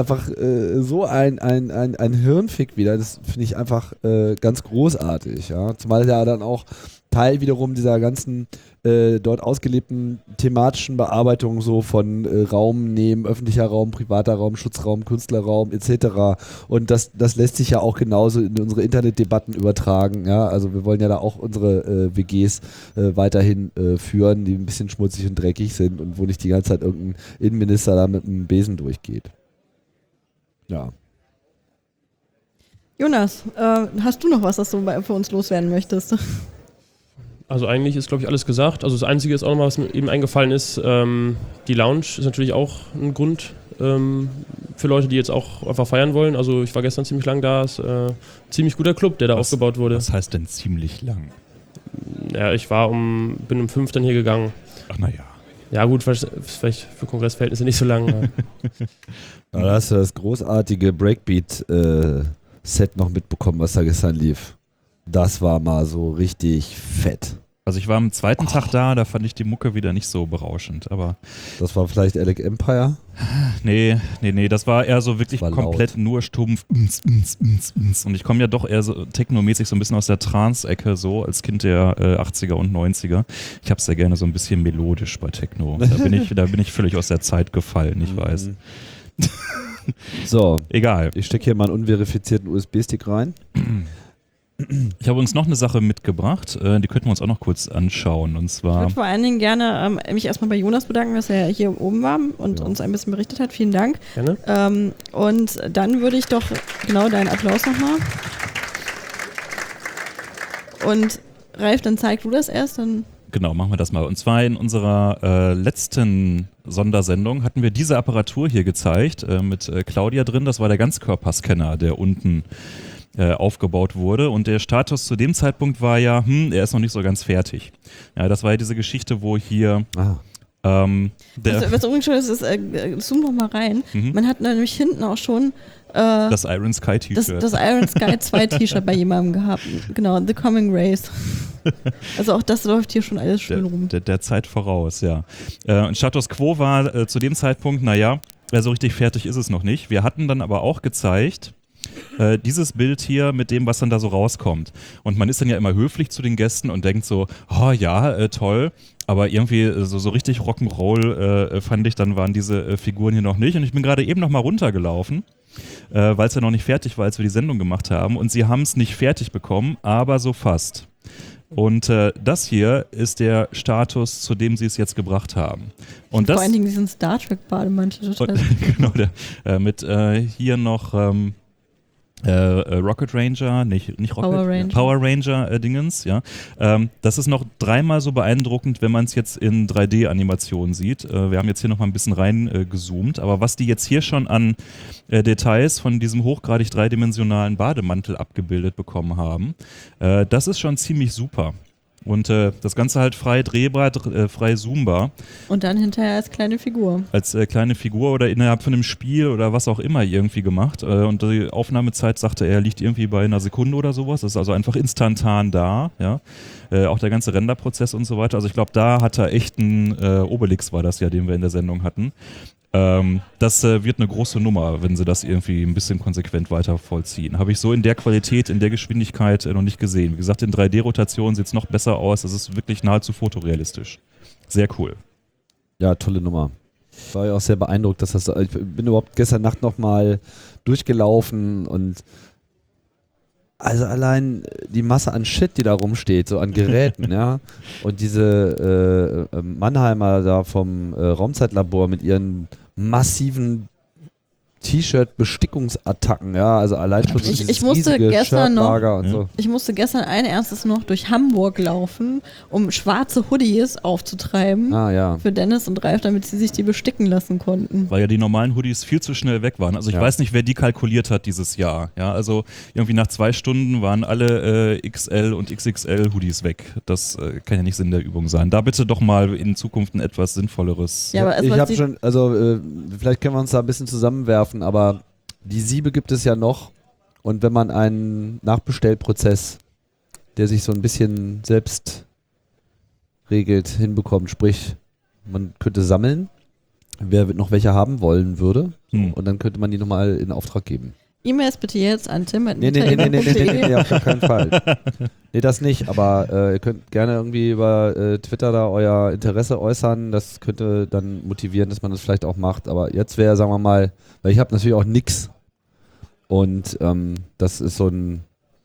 S3: so ein Hirnfick wieder. Das finde ich einfach ganz großartig. Ja. Zumal ja dann auch Teil wiederum dieser ganzen dort ausgelebten thematischen Bearbeitung so von Raum nehmen, öffentlicher Raum, privater Raum, Schutzraum, Künstlerraum etc. Und das lässt sich ja auch genauso in unsere Internetdebatten übertragen. Ja? Also wir wollen ja da auch unsere WGs weiterhin führen, die ein bisschen schmutzig und dreckig sind und wo nicht die ganze Zeit irgendein Innenminister da mit einem Besen durchgeht. Ja.
S1: Jonas, hast du noch was, das du für uns loswerden möchtest?
S5: Also eigentlich ist, glaube ich, alles gesagt. Also das Einzige ist auch nochmal, was mir eben eingefallen ist, die Lounge ist natürlich auch ein Grund für Leute, die jetzt auch einfach feiern wollen. Also ich war gestern ziemlich lang da, ist ein ziemlich guter Club, der da aufgebaut wurde.
S2: Was heißt denn ziemlich lang?
S5: Ja, bin um 5 dann hier gegangen.
S2: Ach naja.
S5: Ja gut, vielleicht für Kongressverhältnisse nicht so lang.
S3: Ja, da hast du das großartige Breakbeat-Set noch mitbekommen, was da gestern lief. Das war mal so richtig fett.
S2: Also ich war am zweiten Tag da fand ich die Mucke wieder nicht so berauschend, aber...
S3: Das war vielleicht Alec Empire?
S2: Nee, das war eher so wirklich komplett
S3: laut.
S2: nur stumpf. Und ich komme ja doch eher so technomäßig so ein bisschen aus der Trance-Ecke, so als Kind der 80er und 90er. Ich hab's sehr gerne so ein bisschen melodisch bei Techno. Da bin ich völlig aus der Zeit gefallen, ich weiß.
S3: So,
S2: Egal.
S3: ich stecke hier mal einen unverifizierten USB-Stick rein.
S2: Ich habe uns noch eine Sache mitgebracht, die könnten wir uns auch noch kurz anschauen. Und
S1: Ich
S2: zwar...
S1: würde vor allen Dingen gerne mich erstmal bei Jonas bedanken, dass er hier oben war und
S3: Ja.
S1: uns ein bisschen berichtet hat. Vielen Dank.
S5: Gerne.
S1: Und dann würde ich doch, genau, deinen Applaus nochmal. Und Ralf, dann zeig du das erst, dann...
S2: Genau, machen wir das mal. Und zwar in unserer letzten Sondersendung hatten wir diese Apparatur hier gezeigt, mit Claudia drin. Das war der Ganzkörperscanner, der unten aufgebaut wurde. Und der Status zu dem Zeitpunkt war ja, er ist noch nicht so ganz fertig. Ja, das war ja diese Geschichte, wo hier...
S1: Was übrigens schon ist, zoom noch mal rein. Man hat nämlich hinten auch schon
S2: das Iron Sky T-Shirt.
S1: Das Iron Sky 2 T-Shirt bei jemandem gehabt. Genau, The Coming Race. Also auch das läuft hier schon alles schön rum.
S2: Der Zeit voraus, ja. Und Status Quo war zu dem Zeitpunkt, so richtig fertig ist es noch nicht. Wir hatten dann aber auch gezeigt, dieses Bild hier mit dem, was dann da so rauskommt. Und man ist dann ja immer höflich zu den Gästen und denkt so, oh ja, toll. Aber irgendwie so richtig Rock'n'Roll fand ich, dann waren diese Figuren hier noch nicht. Und ich bin gerade eben noch mal runtergelaufen, weil es ja noch nicht fertig war, als wir die Sendung gemacht haben. Und sie haben es nicht fertig bekommen, aber so fast. Und das hier ist der Status, zu dem sie es jetzt gebracht haben. Und
S1: Vor allen Dingen diesen Star Trek Bademantel.
S2: Genau, mit hier noch Rocket Ranger, nicht Rocket, Power Ranger Dingens, ja. Das ist noch dreimal so beeindruckend, wenn man es jetzt in 3D-Animationen sieht. Wir haben jetzt hier nochmal ein bisschen reingezoomt, aber was die jetzt hier schon an Details von diesem hochgradig dreidimensionalen Bademantel abgebildet bekommen haben, das ist schon ziemlich super. Und das Ganze halt frei drehbar, frei zoombar.
S1: Und dann hinterher als kleine Figur.
S2: Als kleine Figur oder innerhalb von einem Spiel oder was auch immer irgendwie gemacht. Und die Aufnahmezeit, sagte er, liegt irgendwie bei einer Sekunde oder sowas. Das ist also einfach instantan da. Ja? Auch der ganze Renderprozess und so weiter. Also ich glaube, da hat er echt einen Obelix, war das ja, den wir in der Sendung hatten. Das wird eine große Nummer, wenn sie das irgendwie ein bisschen konsequent weiter vollziehen. Habe ich so in der Qualität, in der Geschwindigkeit noch nicht gesehen. Wie gesagt, in 3D-Rotation sieht es noch besser aus. Das ist wirklich nahezu fotorealistisch. Sehr cool.
S3: Ja, tolle Nummer. Ich war ja auch sehr beeindruckt, dass das. Ich bin überhaupt gestern Nacht nochmal durchgelaufen und also allein die Masse an Shit, die da rumsteht, so an Geräten, ja. Und diese Mannheimer da vom Raumzeitlabor mit ihren massiven T-Shirt-Bestickungsattacken, ja, also allein schon so
S1: ich musste gestern noch,
S3: und so.
S1: Ich musste gestern ein erstes noch durch Hamburg laufen, um schwarze Hoodies aufzutreiben für Dennis und Ralf, damit sie sich die besticken lassen konnten.
S2: Weil ja die normalen Hoodies viel zu schnell weg waren. Also ich weiß nicht, wer die kalkuliert hat dieses Jahr. Ja, also irgendwie nach 2 Stunden waren alle XL und XXL Hoodies weg. Das kann ja nicht Sinn der Übung sein. Da bitte doch mal in Zukunft ein etwas sinnvolleres.
S1: Ja, aber
S3: ich habe schon, also vielleicht können wir uns da ein bisschen zusammenwerfen, aber die Siebe gibt es ja noch und wenn man einen Nachbestellprozess, der sich so ein bisschen selbst regelt, hinbekommt, sprich, man könnte sammeln, wer noch welche haben wollen würde und dann könnte man die nochmal in Auftrag geben.
S1: E-Mails bitte jetzt an Tim.
S3: Nee, auf gar keinen Fall. Nee, das nicht, aber ihr könnt gerne irgendwie über Twitter da euer Interesse äußern, das könnte dann motivieren, dass man das vielleicht auch macht, aber jetzt wäre, sagen wir mal, weil ich habe natürlich auch nix und das ist so ein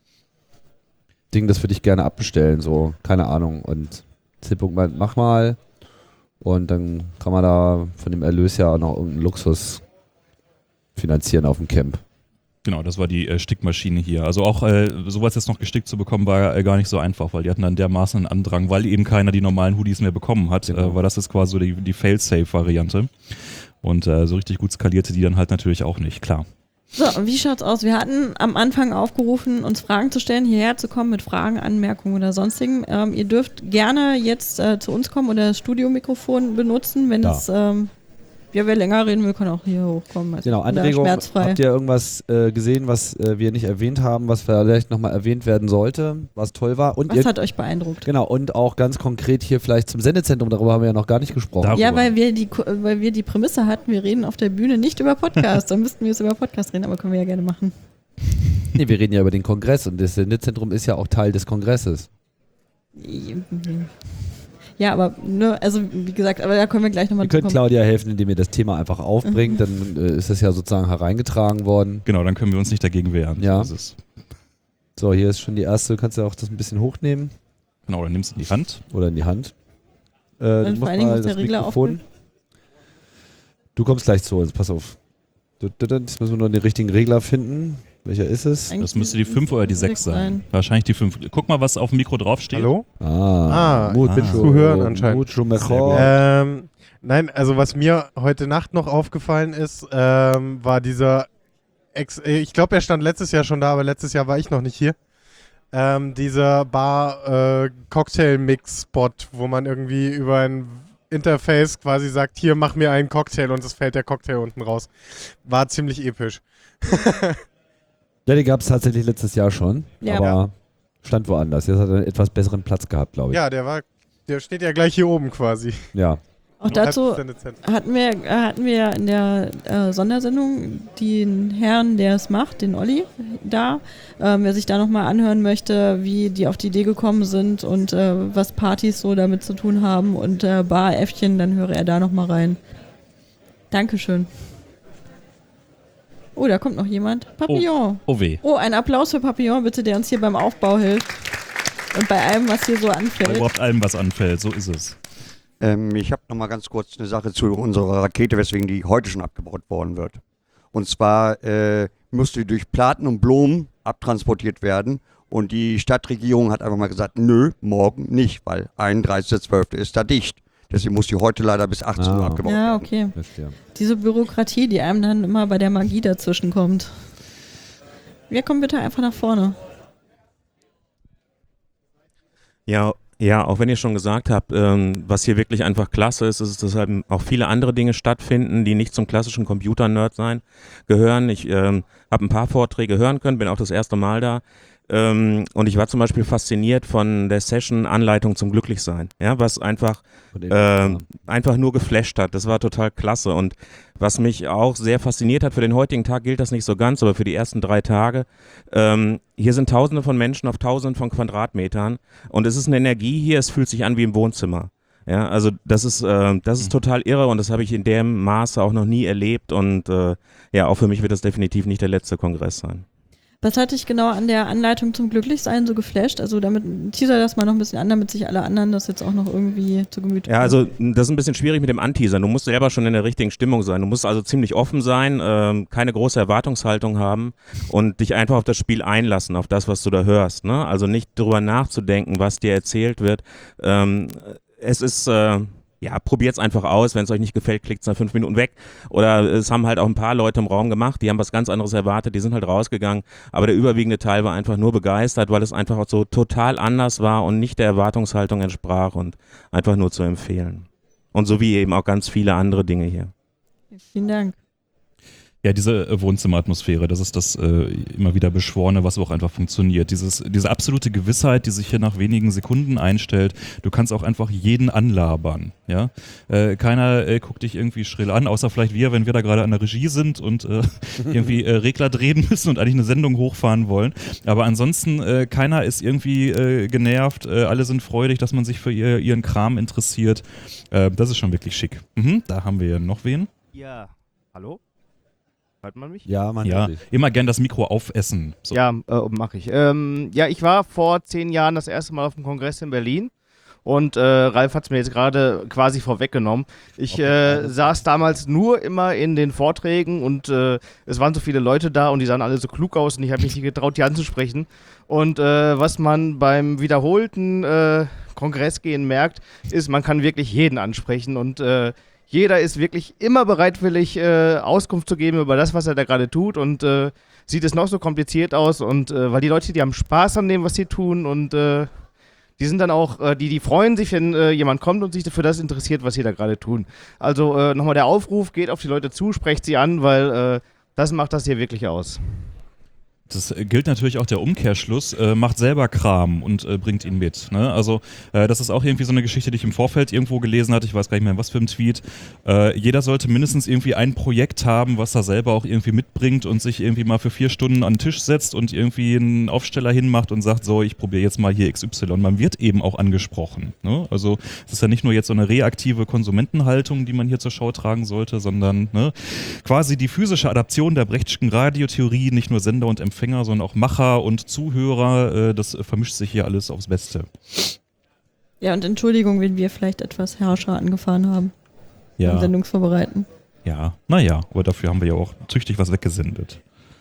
S3: Ding, das würde ich gerne abbestellen, so, keine Ahnung, und C-Punkt meint, mach mal und dann kann man da von dem Erlös ja auch noch irgendeinen Luxus finanzieren auf dem Camp.
S2: Genau, das war die Stickmaschine hier. Also auch sowas jetzt noch gestickt zu bekommen, war gar nicht so einfach, weil die hatten dann dermaßen einen Andrang, weil eben keiner die normalen Hoodies mehr bekommen hat, weil das ist quasi so die Fail-Safe-Variante. Und so richtig gut skalierte die dann halt natürlich auch nicht, klar.
S1: So, und wie schaut's aus? Wir hatten am Anfang aufgerufen, uns Fragen zu stellen, hierher zu kommen mit Fragen, Anmerkungen oder sonstigen. Ihr dürft gerne jetzt zu uns kommen oder das Studiomikrofon benutzen, wenn es... wer länger reden will, kann auch hier hochkommen. Also
S3: genau, Anregung. Habt ihr irgendwas gesehen, was wir nicht erwähnt haben, was vielleicht nochmal erwähnt werden sollte, was toll war? Und
S1: was hat euch beeindruckt?
S3: Genau, und auch ganz konkret hier vielleicht zum Sendezentrum, darüber haben wir ja noch gar nicht gesprochen.
S1: Ja, weil wir die Prämisse hatten, wir reden auf der Bühne nicht über Podcast. Dann müssten wir jetzt über Podcast reden, aber können wir ja gerne machen.
S3: Nee, wir reden ja über den Kongress und das Sendezentrum ist ja auch Teil des Kongresses.
S1: Ja, aber also wie gesagt, aber da können wir gleich nochmal
S3: zukommen. Ihr könnt Claudia helfen, indem ihr das Thema einfach aufbringt, dann ist das ja sozusagen hereingetragen worden.
S2: Genau, dann können wir uns nicht dagegen wehren.
S3: Ja. So, hier ist schon die erste, du kannst ja auch das ein bisschen hochnehmen.
S2: Genau, dann nimmst du in die Hand.
S3: Oder in die Hand.
S1: Du musst mal das Mikrofon.
S3: Du kommst gleich zu uns, pass auf. Jetzt müssen wir nur den richtigen Regler finden. Welcher ist es?
S2: Das müsste die 5 oder die 6 sein. Wahrscheinlich die 5. Guck mal, was auf dem Mikro draufsteht.
S6: Hallo?
S3: Zu
S6: hören anscheinend.
S3: Nein,
S6: also was mir heute Nacht noch aufgefallen ist, war dieser, ich glaube, er stand letztes Jahr schon da, aber letztes Jahr war ich noch nicht hier. Dieser Bar-Cocktail-Mix-Spot, wo man irgendwie über ein Interface quasi sagt, hier, mach mir einen Cocktail und es fällt der Cocktail unten raus. War ziemlich episch.
S3: Ja, die gab es tatsächlich letztes Jahr schon, aber stand woanders. Jetzt hat er einen etwas besseren Platz gehabt, glaube ich.
S6: Ja, der steht ja gleich hier oben quasi.
S3: Ja.
S1: Auch dazu hatten wir in der Sondersendung den Herrn, der es macht, den Olli, da. Wer sich da nochmal anhören möchte, wie die auf die Idee gekommen sind und was Partys so damit zu tun haben und Bar-Äffchen, dann höre er da nochmal rein. Dankeschön. Oh, da kommt noch jemand. Papillon.
S2: Oh weh.
S1: Oh, ein Applaus für Papillon, bitte, der uns hier beim Aufbau hilft. Und bei allem, was hier so anfällt.
S2: Bei überhaupt allem, was anfällt, so ist es.
S7: Ich habe noch mal ganz kurz eine Sache zu unserer Rakete, weswegen die heute schon abgebaut worden wird. Und zwar, mir musste durch Platen und Blumen abtransportiert werden. Und die Stadtregierung hat einfach mal gesagt, nö, morgen nicht, weil 31.12. ist da dicht. Deswegen muss die heute leider bis 18 Uhr abgebaut werden.
S1: Ja, okay.
S3: Verstehe.
S1: Diese Bürokratie, die einem dann immer bei der Magie dazwischen kommt. Wir kommen bitte einfach nach vorne.
S8: Ja, auch wenn ihr schon gesagt habt, was hier wirklich einfach klasse ist, ist, dass halt auch viele andere Dinge stattfinden, die nicht zum klassischen Computer-Nerd gehören. Ich habe ein paar Vorträge hören können, bin auch das erste Mal da. Und ich war zum Beispiel fasziniert von der Session Anleitung zum Glücklichsein, ja, was einfach nur geflasht hat. Das war total klasse. Und was mich auch sehr fasziniert hat, für den heutigen Tag gilt das nicht so ganz, aber für die ersten 3 Tage, hier sind Tausende von Menschen auf Tausenden von Quadratmetern und es ist eine Energie hier, es fühlt sich an wie im Wohnzimmer. Ja, also das ist total irre und das habe ich in dem Maße auch noch nie erlebt und ja, auch für mich wird das definitiv nicht der letzte Kongress sein.
S1: Was hat dich genau an der Anleitung zum Glücklichsein so geflasht? Also damit teaser das mal noch ein bisschen an, damit sich alle anderen das jetzt auch noch irgendwie zu Gemüte führen.
S8: Ja, also das ist ein bisschen schwierig mit dem Anteasern. Du musst selber schon in der richtigen Stimmung sein. Du musst also ziemlich offen sein, keine große Erwartungshaltung haben und dich einfach auf das Spiel einlassen, auf das, was du da hörst. Ne? Also nicht drüber nachzudenken, was dir erzählt wird. Es ist... ja, probiert's einfach aus. Wenn es euch nicht gefällt, klickt's nach 5 Minuten weg. Oder es haben halt auch ein paar Leute im Raum gemacht, die haben was ganz anderes erwartet, die sind halt rausgegangen. Aber der überwiegende Teil war einfach nur begeistert, weil es einfach auch so total anders war und nicht der Erwartungshaltung entsprach und einfach nur zu empfehlen. Und so wie eben auch ganz viele andere Dinge hier.
S1: Vielen Dank.
S2: Ja, diese Wohnzimmeratmosphäre, das ist das immer wieder Beschworene, was auch einfach funktioniert. Diese absolute Gewissheit, die sich hier nach wenigen Sekunden einstellt. Du kannst auch einfach jeden anlabern. Ja? Keiner guckt dich irgendwie schrill an, außer vielleicht wir, wenn wir da gerade an der Regie sind und irgendwie Regler drehen müssen und eigentlich eine Sendung hochfahren wollen. Aber ansonsten, keiner ist irgendwie genervt, alle sind freudig, dass man sich für ihren Kram interessiert. Das ist schon wirklich schick. Da haben wir noch wen.
S9: Ja, hallo? Hört man mich?
S3: Ja, man
S2: Ja,
S3: hört dich.
S2: immer gern das Mikro aufessen. So.
S9: Ja, mache ich. Ja, ich war vor 10 Jahren das erste Mal auf dem Kongress in Berlin und Ralf hat es mir jetzt gerade quasi vorweggenommen. Ich saß damals nur immer in den Vorträgen und es waren so viele Leute da und die sahen alle so klug aus und ich habe mich nicht getraut, die anzusprechen. Und was man beim wiederholten Kongressgehen merkt, ist, man kann wirklich jeden ansprechen und jeder ist wirklich immer bereitwillig, Auskunft zu geben über das, was er da gerade tut und sieht es noch so kompliziert aus und weil die Leute, die haben Spaß an dem, was sie tun und die sind dann auch, die freuen sich, wenn jemand kommt und sich für das interessiert, was sie da gerade tun. Also nochmal der Aufruf, geht auf die Leute zu, sprecht sie an, weil das macht das hier wirklich aus.
S2: Das gilt natürlich auch der Umkehrschluss, macht selber Kram und bringt ihn mit. Ne? Also das ist auch irgendwie so eine Geschichte, die ich im Vorfeld irgendwo gelesen hatte, ich weiß gar nicht mehr, was für ein Tweet. Jeder sollte mindestens irgendwie ein Projekt haben, was er selber auch irgendwie mitbringt und sich irgendwie mal für 4 Stunden an den Tisch setzt und irgendwie einen Aufsteller hinmacht und sagt, so, ich probiere jetzt mal hier XY. Man wird eben auch angesprochen. Ne? Also es ist ja nicht nur jetzt so eine reaktive Konsumentenhaltung, die man hier zur Schau tragen sollte, sondern quasi die physische Adaption der Brechtschen Radiotheorie, nicht nur Sender und Empfänger, sondern auch Macher und Zuhörer, das vermischt sich hier alles aufs Beste.
S1: Ja, und Entschuldigung, wenn wir vielleicht etwas harscher angefahren haben.
S2: Ja.
S1: Beim Sendungsvorbereiten.
S2: Ja, naja, aber dafür haben wir ja auch tüchtig was weggesendet.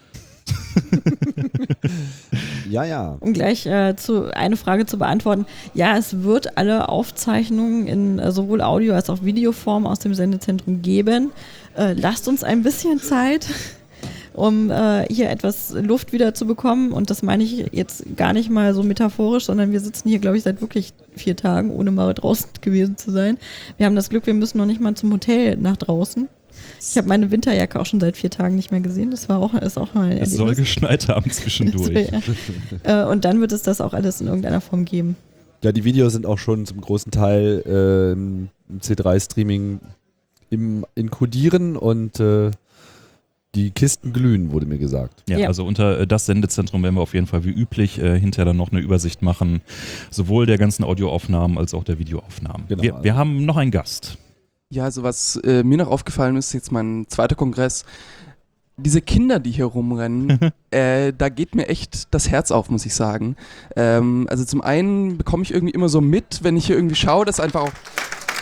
S3: Ja.
S1: Um gleich eine Frage zu beantworten. Ja, es wird alle Aufzeichnungen in sowohl Audio- als auch Videoform aus dem Sendezentrum geben. Lasst uns ein bisschen Zeit, um hier etwas Luft wieder zu bekommen. Und das meine ich jetzt gar nicht mal so metaphorisch, sondern wir sitzen hier, glaube ich, seit wirklich 4 Tagen, ohne mal draußen gewesen zu sein. Wir haben das Glück, wir müssen noch nicht mal zum Hotel nach draußen. Ich habe meine Winterjacke auch schon seit 4 Tagen nicht mehr gesehen. Das ist auch mal ein Erlebnis.
S2: Es soll geschneit haben zwischendurch.
S1: Ja. Und dann wird es das auch alles in irgendeiner Form geben.
S3: Ja, die Videos sind auch schon zum großen Teil im C3-Streaming in Codieren und die Kisten glühen, wurde mir gesagt.
S2: Ja, also unter das Sendezentrum werden wir auf jeden Fall wie üblich hinterher dann noch eine Übersicht machen, sowohl der ganzen Audioaufnahmen als auch der Videoaufnahmen.
S3: Genau.
S2: Wir haben noch einen Gast.
S10: Ja, also was mir noch aufgefallen ist, jetzt mein zweiter Kongress, diese Kinder, die hier rumrennen, da geht mir echt das Herz auf, muss ich sagen. Also zum einen bekomme ich irgendwie immer so mit, wenn ich hier irgendwie schaue, dass einfach auch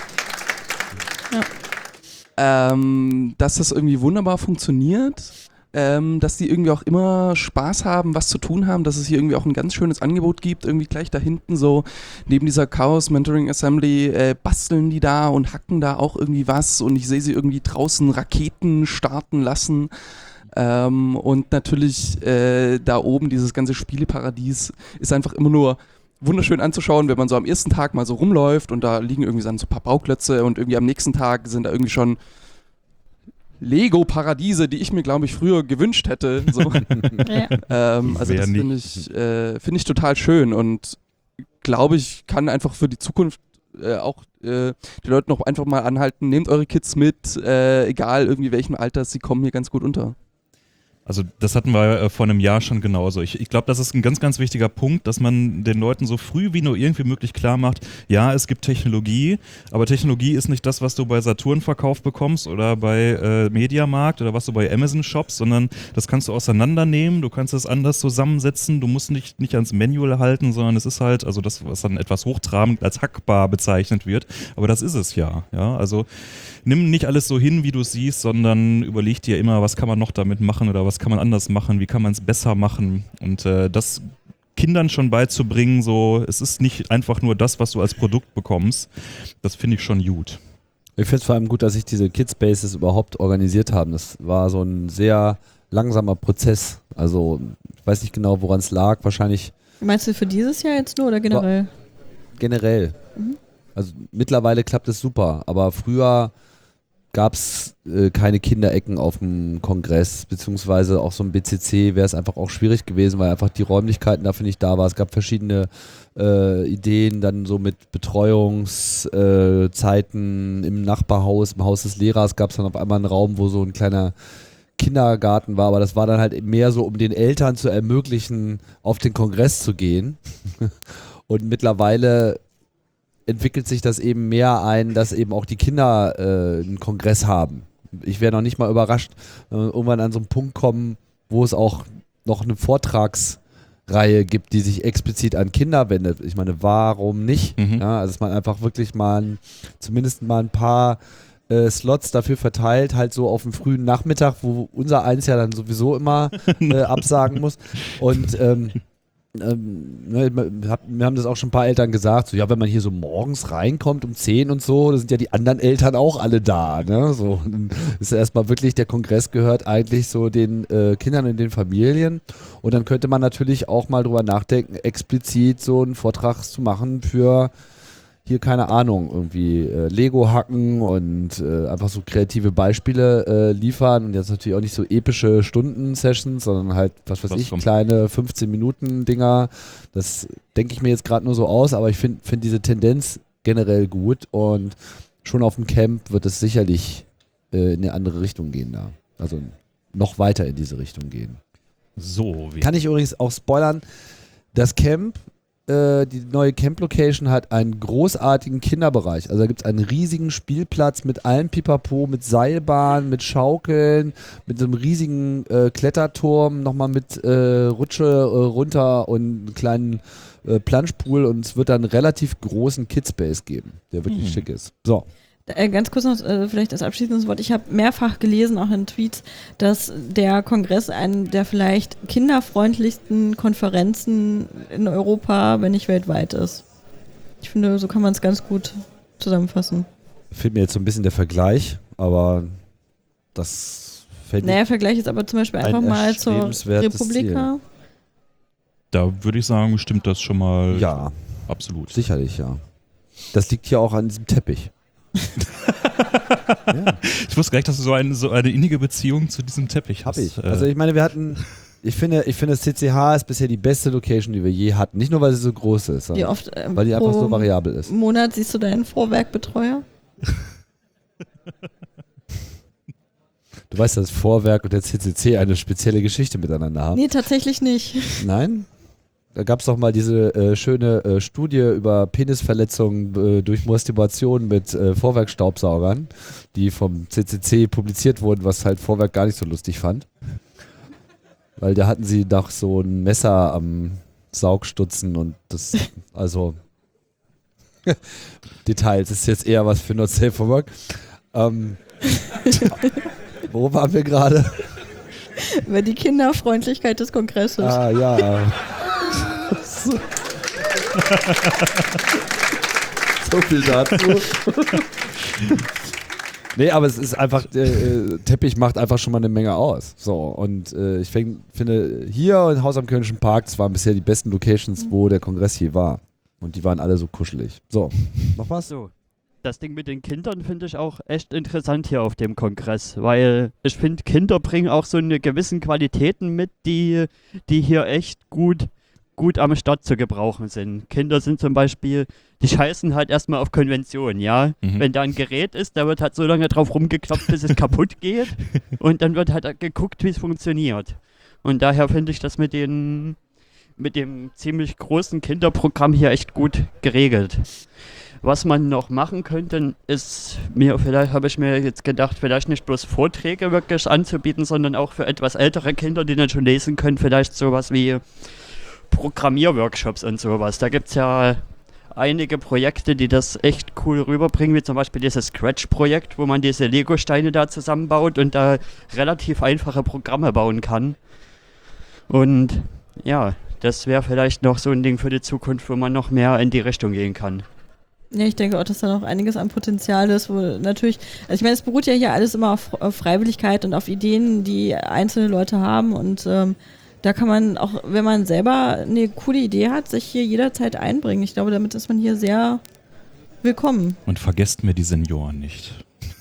S10: dass das irgendwie wunderbar funktioniert, dass die irgendwie auch immer Spaß haben, was zu tun haben, dass es hier irgendwie auch ein ganz schönes Angebot gibt, irgendwie gleich da hinten so neben dieser Chaos Mentoring Assembly basteln die da und hacken da auch irgendwie was und ich sehe sie irgendwie draußen Raketen starten lassen. Und natürlich da oben dieses ganze Spieleparadies ist einfach immer nur wunderschön anzuschauen, wenn man so am ersten Tag mal so rumläuft und da liegen irgendwie so ein paar Bauklötze und irgendwie am nächsten Tag sind da irgendwie schon Lego-Paradiese, die ich mir, glaube ich, früher gewünscht hätte. So. Also das finde ich total schön und glaube ich, kann einfach für die Zukunft auch die Leute noch einfach mal anhalten, nehmt eure Kids mit, egal irgendwie welchem Alter, sie kommen hier ganz gut unter.
S2: Also das hatten wir vor einem Jahr schon genauso. Ich glaube, das ist ein ganz, ganz wichtiger Punkt, dass man den Leuten so früh wie nur irgendwie möglich klar macht, ja, es gibt Technologie, aber Technologie ist nicht das, was du bei Saturn verkauft bekommst oder bei Mediamarkt oder was du bei Amazon shoppst, sondern das kannst du auseinandernehmen, du kannst es anders zusammensetzen, du musst nicht ans Manual halten, sondern es ist halt, also das, was dann etwas hochtrabend als hackbar bezeichnet wird, aber das ist es ja. Also nimm nicht alles so hin, wie du es siehst, sondern überleg dir immer, was kann man noch damit machen oder was kann man anders machen, wie kann man es besser machen und das Kindern schon beizubringen, so, es ist nicht einfach nur das, was du als Produkt bekommst, das finde ich schon gut.
S3: Ich finde es vor allem gut, dass sich diese Kidspaces überhaupt organisiert haben. Das war so ein sehr langsamer Prozess, also ich weiß nicht genau, woran es lag, wahrscheinlich...
S1: Meinst du für dieses Jahr jetzt nur oder generell?
S3: Generell. Also mittlerweile klappt es super, aber früher gab es keine Kinderecken auf dem Kongress, beziehungsweise auch so ein BCC wäre es einfach auch schwierig gewesen, weil einfach die Räumlichkeiten dafür nicht da waren. Es gab verschiedene Ideen, dann so mit Betreuungszeiten im Nachbarhaus, im Haus des Lehrers gab es dann auf einmal einen Raum, wo so ein kleiner Kindergarten war, aber das war dann halt mehr so, um den Eltern zu ermöglichen, auf den Kongress zu gehen. Und mittlerweile entwickelt sich das eben mehr ein, dass eben auch die Kinder einen Kongress haben. Ich wäre noch nicht mal überrascht, wenn wir irgendwann an so einen Punkt kommen, wo es auch noch eine Vortragsreihe gibt, die sich explizit an Kinder wendet. Ich meine, warum nicht? Ja, also dass man einfach wirklich mal zumindest mal ein paar Slots dafür verteilt, halt so auf dem frühen Nachmittag, wo unser eins ja dann sowieso immer absagen muss. Und wir haben das auch schon ein paar Eltern gesagt, so ja, wenn man hier so morgens reinkommt um 10 und so, da sind ja die anderen Eltern auch alle da, ne? So, dann ist ja erstmal wirklich, der Kongress gehört eigentlich so den Kindern und den Familien und dann könnte man natürlich auch mal drüber nachdenken, explizit so einen Vortrag zu machen für hier, keine Ahnung, irgendwie Lego hacken und einfach so kreative Beispiele liefern und jetzt natürlich auch nicht so epische Stunden-Sessions, sondern halt, was weiß ich, kleine 15-Minuten-Dinger. Das denke ich mir jetzt gerade nur so aus, aber ich finde diese Tendenz generell gut und schon auf dem Camp wird es sicherlich in eine andere Richtung gehen da. Also noch weiter in diese Richtung gehen.
S2: So.
S3: Kann ich übrigens auch spoilern, das Camp, die neue Camp-Location hat einen großartigen Kinderbereich. Also da gibt es einen riesigen Spielplatz mit allem Pipapo, mit Seilbahn, mit Schaukeln, mit so einem riesigen Kletterturm, nochmal mit Rutsche runter und einen kleinen Planschpool und es wird dann einen relativ großen Kidspace geben, der wirklich schick ist. So.
S1: Ganz kurz noch, vielleicht als abschließendes Wort. Ich habe mehrfach gelesen, auch in Tweets, dass der Kongress einen der vielleicht kinderfreundlichsten Konferenzen in Europa, wenn nicht weltweit ist. Ich finde, so kann man es ganz gut zusammenfassen.
S3: Fehlt mir jetzt so ein bisschen der Vergleich, aber das fällt mir.
S1: Naja, Vergleich ist aber zum Beispiel einfach mal zur Republika.
S2: Da würde ich sagen, stimmt das schon mal.
S3: Ja,
S2: absolut.
S3: Sicherlich, ja. Das liegt ja auch an diesem Teppich.
S2: Ja. Ich wusste gar nicht, dass du so eine innige Beziehung zu diesem Teppich hast.
S3: Hab ich. Also ich meine, ich finde, das CCH ist bisher die beste Location, die wir je hatten. Nicht nur, weil sie so groß ist, sondern
S1: wie oft,
S3: weil die einfach so variabel ist.
S1: Im Monat siehst du deinen Vorwerkbetreuer?
S3: Du weißt, dass das Vorwerk und der CCC eine spezielle Geschichte miteinander haben?
S1: Nee, tatsächlich nicht.
S3: Nein? Da gab es doch mal diese schöne Studie über Penisverletzungen durch Masturbation mit Vorwerkstaubsaugern, die vom CCC publiziert wurden, was halt Vorwerk gar nicht so lustig fand. Weil da hatten sie doch so ein Messer am Saugstutzen und das, also Details, ist jetzt eher was für Not Safe for Work. Wo waren wir gerade?
S1: Über die Kinderfreundlichkeit des Kongresses.
S3: Ah, ja. So viel dazu. Nee, aber es ist einfach, Teppich macht einfach schon mal eine Menge aus. So, und ich finde, hier in Haus am Kölnischen Park, das waren bisher die besten Locations, wo der Kongress je war. Und die waren alle so kuschelig. So, noch was?
S11: So, das Ding mit den Kindern finde ich auch echt interessant hier auf dem Kongress, weil ich finde, Kinder bringen auch so eine gewissen Qualitäten mit, die hier echt gut am Start zu gebrauchen sind. Kinder sind zum Beispiel, die scheißen halt erstmal auf Konvention, ja. Wenn da ein Gerät ist, da wird halt so lange drauf rumgeklopft, bis es kaputt geht und dann wird halt geguckt, wie es funktioniert. Und daher finde ich das mit dem ziemlich großen Kinderprogramm hier echt gut geregelt. Was man noch machen könnte, ist habe ich mir jetzt gedacht, vielleicht nicht bloß Vorträge wirklich anzubieten, sondern auch für etwas ältere Kinder, die dann schon lesen können, vielleicht sowas wie Programmierworkshops und sowas. Da gibt es ja einige Projekte, die das echt cool rüberbringen, wie zum Beispiel dieses Scratch-Projekt, wo man diese Lego-Steine da zusammenbaut und da relativ einfache Programme bauen kann. Und ja, das wäre vielleicht noch so ein Ding für die Zukunft, wo man noch mehr in die Richtung gehen kann.
S1: Ja, ich denke auch, dass da noch einiges an Potenzial ist, wo natürlich, also ich meine, es beruht ja hier alles immer auf Freiwilligkeit und auf Ideen, die einzelne Leute haben und da kann man auch, wenn man selber eine coole Idee hat, sich hier jederzeit einbringen. Ich glaube, damit ist man hier sehr willkommen.
S2: Und vergesst mir die Senioren nicht.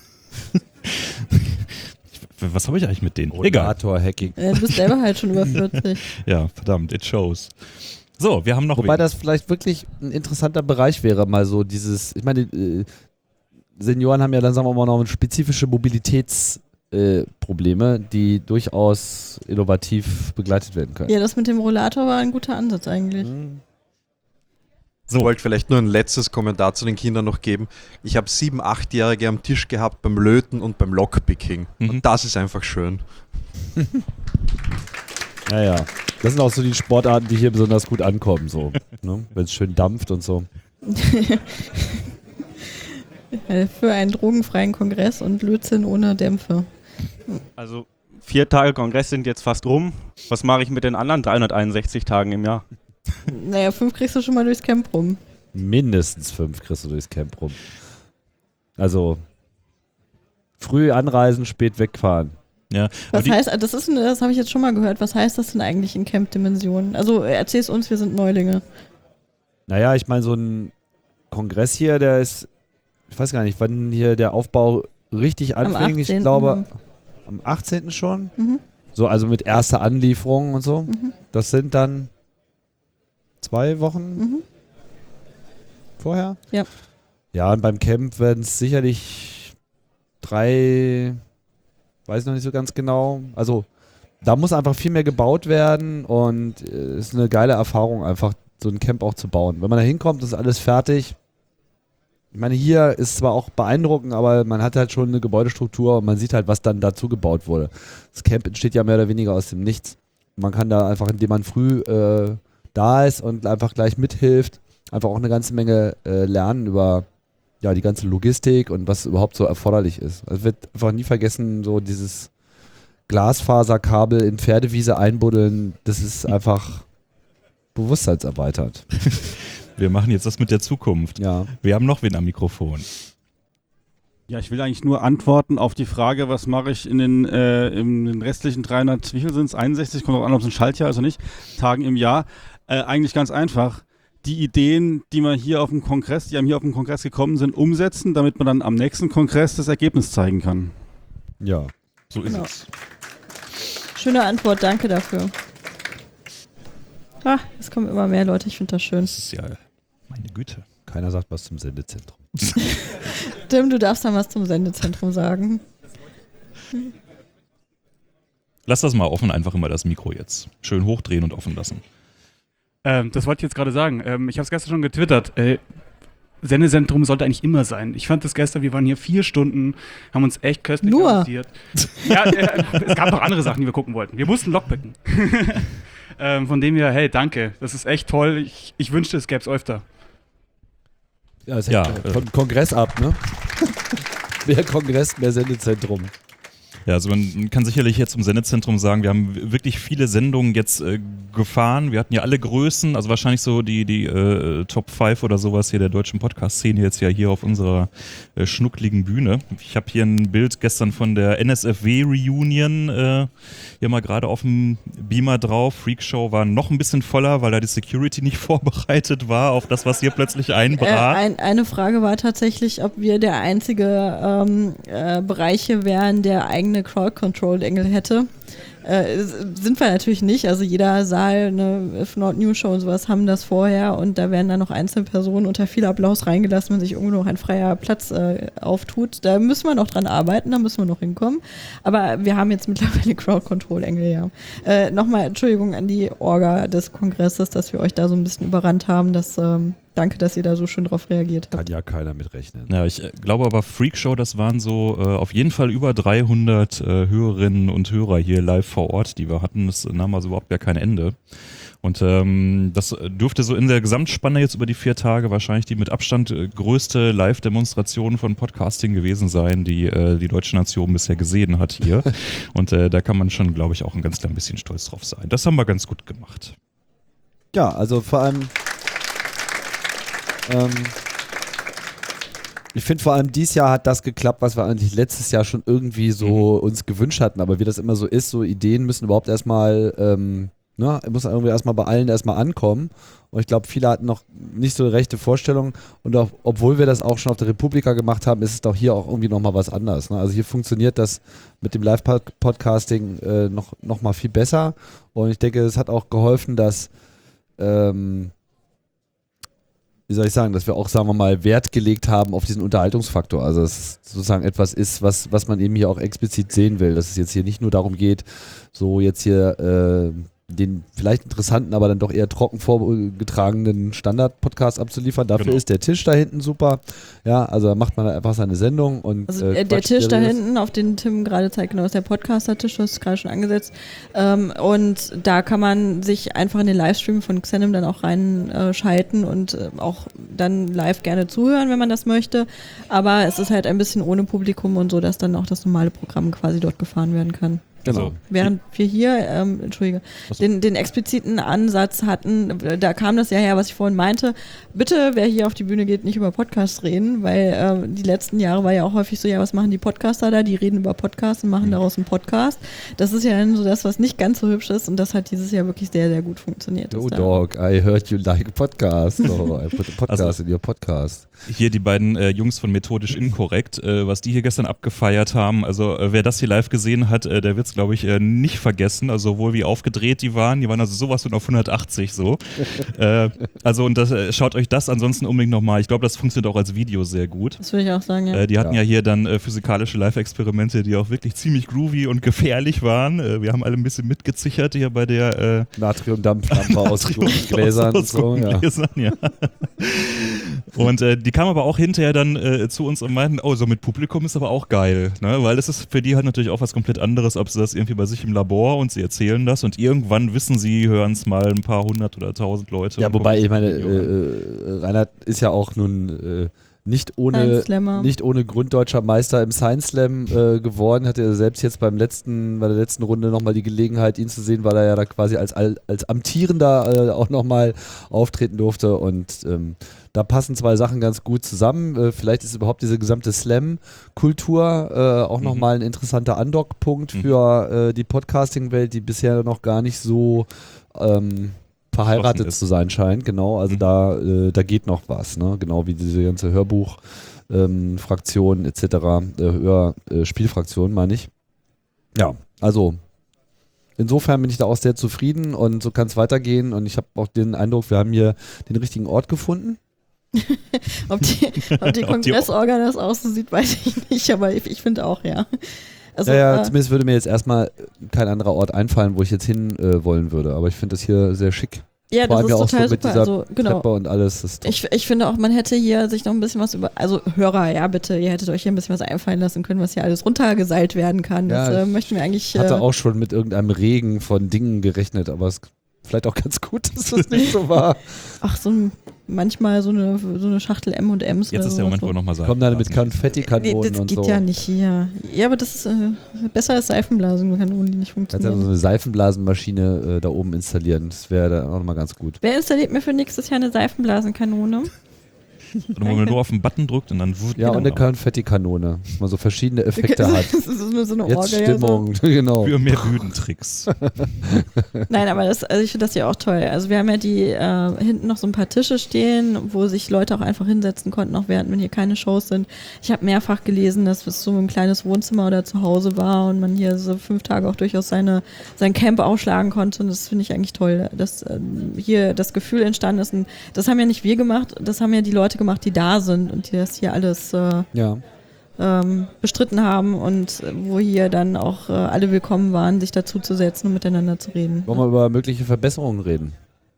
S2: Was habe ich eigentlich mit denen?
S3: Rollator-Hacking.
S1: Du bist selber halt schon über 40.
S2: Ja, verdammt, it shows. So, wir haben noch...
S3: Wobei das vielleicht wirklich ein interessanter Bereich wäre, mal so dieses... Ich meine, Senioren haben ja dann, sagen wir mal, noch spezifische Mobilitätsprobleme, die durchaus innovativ begleitet werden können.
S1: Ja, das mit dem Rollator war ein guter Ansatz eigentlich.
S12: So. Ich wollte vielleicht nur ein letztes Kommentar zu den Kindern noch geben. Ich habe 7-, 8-Jährige am Tisch gehabt beim Löten und beim Lockpicking. Und das ist einfach schön.
S3: Ja. Das sind auch so die Sportarten, die hier besonders gut ankommen, so, ne? Wenn es schön dampft und so.
S1: Für einen drogenfreien Kongress und Blödsinn ohne Dämpfe.
S13: Also 4 Tage Kongress sind jetzt fast rum. Was mache ich mit den anderen 361 Tagen im Jahr?
S1: Naja, 5 kriegst du schon mal durchs Camp rum.
S3: Mindestens 5 kriegst du durchs Camp rum. Also früh anreisen, spät wegfahren.
S2: Ja,
S1: was heißt, das habe ich jetzt schon mal gehört, was heißt das denn eigentlich in Camp-Dimensionen? Also erzähl's uns, wir sind Neulinge.
S3: Naja, ich meine, so ein Kongress hier, der ist, ich weiß gar nicht, wann hier der Aufbau richtig anfing. Ich glaube, am 18. schon. So, also mit erster Anlieferung und so. Das sind dann 2 Wochen vorher.
S1: Ja.
S3: Ja, und beim Camp werden es sicherlich 3, weiß noch nicht so ganz genau. Also da muss einfach viel mehr gebaut werden und es ist eine geile Erfahrung, einfach so ein Camp auch zu bauen. Wenn man da hinkommt, ist alles fertig. Ich meine, hier ist zwar auch beeindruckend, aber man hat halt schon eine Gebäudestruktur und man sieht halt, was dann dazu gebaut wurde. Das Camp entsteht ja mehr oder weniger aus dem Nichts. Man kann da einfach, indem man früh da ist und einfach gleich mithilft, einfach auch eine ganze Menge lernen über die ganze Logistik und was überhaupt so erforderlich ist. Also wird einfach nie vergessen, so dieses Glasfaserkabel in Pferdewiese einbuddeln, das ist einfach bewusstseinserweitert.
S2: Wir machen jetzt das mit der Zukunft.
S3: Ja.
S2: Wir haben noch wen am Mikrofon.
S14: Ja, ich will eigentlich nur antworten auf die Frage, was mache ich in den restlichen 300, wie viel sind es? 61, kommt auch an, ob es ein Schaltjahr ist oder nicht, Tagen im Jahr. Eigentlich ganz einfach. Die Ideen, die einem hier auf dem Kongress gekommen sind, umsetzen, damit man dann am nächsten Kongress das Ergebnis zeigen kann.
S3: Ja,
S2: so ist es.
S1: Schöne Antwort, danke dafür. Es kommen immer mehr Leute, ich finde das schön.
S2: Das ist ja meine Güte.
S3: Keiner sagt was zum Sendezentrum.
S1: Tim, du darfst dann was zum Sendezentrum sagen.
S2: Lass das mal offen, einfach immer das Mikro jetzt. Schön hochdrehen und offen lassen.
S15: Das wollte ich jetzt gerade sagen. Ich habe es gestern schon getwittert. Sendezentrum sollte eigentlich immer sein. Ich fand das gestern, wir waren hier 4 Stunden, haben uns echt köstlich amüsiert. Ja, es gab noch andere Sachen, die wir gucken wollten. Wir mussten Lockpicken. Von dem her, hey, danke. Das ist echt toll. Ich wünschte, es gäbe es öfter.
S3: Ja, es hängt vom Kongress ab, ne? Mehr Kongress, mehr Sendezentrum.
S2: Ja, also man kann sicherlich jetzt im Sendezentrum sagen, wir haben wirklich viele Sendungen jetzt gefahren. Wir hatten ja alle Größen, also wahrscheinlich so die Top 5 oder sowas hier der deutschen Podcast-Szene jetzt ja hier auf unserer schnuckligen Bühne. Ich habe hier ein Bild gestern von der NSFW-Reunion hier mal gerade auf dem Beamer drauf. Freakshow war noch ein bisschen voller, weil da die Security nicht vorbereitet war auf das, was hier plötzlich einbrach.
S1: Eine Frage war tatsächlich, ob wir der einzige Bereiche wären, der eigene Crowd-Control-Engel hätte. Sind wir natürlich nicht. Also jeder Saal, eine Nord News Show und sowas haben das vorher und da werden dann noch einzelne Personen unter viel Applaus reingelassen, wenn sich irgendwo noch ein freier Platz auftut. Da müssen wir noch dran arbeiten, da müssen wir noch hinkommen. Aber wir haben jetzt mittlerweile Crowd-Control-Engel, ja. Nochmal Entschuldigung an die Orga des Kongresses, dass wir euch da so ein bisschen überrannt haben. Danke, dass ihr da so schön drauf reagiert habt.
S3: Kann ja keiner mit rechnen.
S2: Ja, ich glaube aber Freakshow, das waren so auf jeden Fall über 300 Hörerinnen und Hörer hier live vor Ort, die wir hatten. Das nahm also überhaupt gar kein Ende. Und das dürfte so in der Gesamtspanne jetzt über die 4 Tage wahrscheinlich die mit Abstand größte Live-Demonstration von Podcasting gewesen sein, die die deutsche Nation bisher gesehen hat hier. Und da kann man schon, glaube ich, auch ein ganz klein bisschen stolz drauf sein. Das haben wir ganz gut gemacht.
S3: Ja, also vor allem ich finde vor allem dieses Jahr hat das geklappt, was wir eigentlich letztes Jahr schon irgendwie so uns gewünscht hatten, aber wie das immer so ist, so Ideen müssen überhaupt erstmal, muss irgendwie erstmal bei allen erstmal ankommen und ich glaube, viele hatten noch nicht so rechte Vorstellungen und auch, obwohl wir das auch schon auf der Republika gemacht haben, ist es doch hier auch irgendwie nochmal was anderes. Ne? Also hier funktioniert das mit dem Live-Podcasting noch mal viel besser und ich denke, es hat auch geholfen, dass wie soll ich sagen, dass wir auch, sagen wir mal, Wert gelegt haben auf diesen Unterhaltungsfaktor. Also dass es sozusagen etwas ist, was man eben hier auch explizit sehen will. Dass es jetzt hier nicht nur darum geht, so jetzt hier den vielleicht interessanten, aber dann doch eher trocken vorgetragenen Standard-Podcast abzuliefern. Dafür ist der Tisch da hinten super. Ja, also da macht man einfach seine Sendung. Und,
S1: also der Tisch da hinten, auf den Tim gerade zeigt, genau, ist der Podcaster-Tisch, du hast es gerade schon angesetzt. Und da kann man sich einfach in den Livestream von Xenem dann auch reinschalten und auch dann live gerne zuhören, wenn man das möchte. Aber es ist halt ein bisschen ohne Publikum und so, dass dann auch das normale Programm quasi dort gefahren werden kann.
S3: Genau.
S1: Während wir hier, den expliziten Ansatz hatten, da kam das ja her, was ich vorhin meinte, bitte, wer hier auf die Bühne geht, nicht über Podcasts reden, weil die letzten Jahre war ja auch häufig so, ja, was machen die Podcaster da? Die reden über Podcasts und machen daraus einen Podcast. Das ist ja dann so das, was nicht ganz so hübsch ist und das hat dieses Jahr wirklich sehr, sehr gut funktioniert.
S3: Oh dog, I heard you like a podcast. Oh, I put a podcast
S2: also,
S3: in your podcast.
S2: Hier die beiden Jungs von Methodisch Inkorrekt, was die hier gestern abgefeiert haben, also wer das hier live gesehen hat, der wird es, glaube ich, nicht vergessen, also sowohl wie aufgedreht die waren also sowas von auf 180 so. Also und schaut euch das ansonsten unbedingt nochmal, ich glaube, das funktioniert auch als Video sehr gut.
S1: Das würde ich auch sagen, ja.
S2: Die hatten ja hier dann physikalische Live-Experimente, die auch wirklich ziemlich groovy und gefährlich waren. Wir haben alle ein bisschen mitgezichert hier bei der
S3: Natriumdampflampe aus Gläsern und so.
S2: Ja. Und die kamen aber auch hinterher dann zu uns und meinten, oh, so mit Publikum ist aber auch geil, ne? Weil es ist für die halt natürlich auch was komplett anderes, ob sie das irgendwie bei sich im Labor und sie erzählen das und irgendwann wissen sie, hören es mal ein paar 100 oder 1000 Leute.
S3: Ja, wobei, ich meine, Reinhard ist ja auch nun nicht ohne Grund deutscher Meister im Science Slam geworden, hatte er selbst jetzt bei der letzten Runde nochmal die Gelegenheit, ihn zu sehen, weil er ja da quasi als Amtierender auch nochmal auftreten durfte und da passen zwei Sachen ganz gut zusammen. Vielleicht ist überhaupt diese gesamte Slam-Kultur auch nochmal ein interessanter Andockpunkt für die Podcasting-Welt, die bisher noch gar nicht so verheiratet zu sein scheint. Genau, also da geht noch was. Ne? Genau wie diese ganze Hörbuch-Fraktion etc. Spielfraktion, meine ich. Ja, also insofern bin ich da auch sehr zufrieden und so kann es weitergehen und ich habe auch den Eindruck, wir haben hier den richtigen Ort gefunden.
S1: Ob die Kongressorga das auch so sieht, weiß ich nicht, aber ich finde auch, ja. Also,
S3: zumindest würde mir jetzt erstmal kein anderer Ort einfallen, wo ich jetzt hin wollen würde, aber ich finde das hier sehr schick.
S1: Ja,
S3: vor
S1: das
S3: allem
S1: ist
S3: auch
S1: total
S3: so mit
S1: super.
S3: dieser
S1: Also, genau.
S3: Treppe und alles. Das ist
S1: ich finde auch, man hätte hier sich noch ein bisschen was also Hörer, ja bitte, ihr hättet euch hier ein bisschen was einfallen lassen können, was hier alles runtergeseilt werden kann. Das möchten wir eigentlich...
S3: Ich hatte auch schon mit irgendeinem Regen von Dingen gerechnet, aber es vielleicht auch ganz gut, dass das nicht so war.
S1: Ach, manchmal so eine Schachtel M&M's.
S2: Jetzt ist der Moment, wo wir nochmal sagen.
S3: Kommen dann mit Konfettikanonen und so.
S1: Das geht ja nicht hier. Ja, aber das ist besser als Seifenblasenkanonen, die nicht
S3: Kannst
S1: funktionieren.
S3: ja so eine Seifenblasenmaschine da oben installieren. Das wäre dann auch nochmal ganz gut.
S1: Wer installiert mir für nächstes Jahr eine Seifenblasenkanone?
S2: Wo man nur auf den Button drückt und dann...
S3: Ja, und eine Konfettikanone, dass man so verschiedene Effekte hat.
S1: Das ist nur so eine
S3: Jetzt
S1: Orgel.
S3: Stimmung, genau.
S2: Für mehr Bühnentricks.
S1: Nein, aber ich finde das ja auch toll. Also wir haben ja die hinten noch so ein paar Tische stehen, wo sich Leute auch einfach hinsetzen konnten, auch während wenn hier keine Shows sind. Ich habe mehrfach gelesen, dass es so ein kleines Wohnzimmer oder zu Hause war und man hier so 5 Tage auch durchaus sein Camp ausschlagen konnte. Und das finde ich eigentlich toll, dass hier das Gefühl entstanden ist. Und das haben ja nicht wir gemacht, das haben ja die Leute gemacht, die da sind und die das hier alles bestritten haben und wo hier dann auch alle willkommen waren, sich dazu zu setzen und miteinander zu reden.
S3: Wollen wir über mögliche Verbesserungen reden?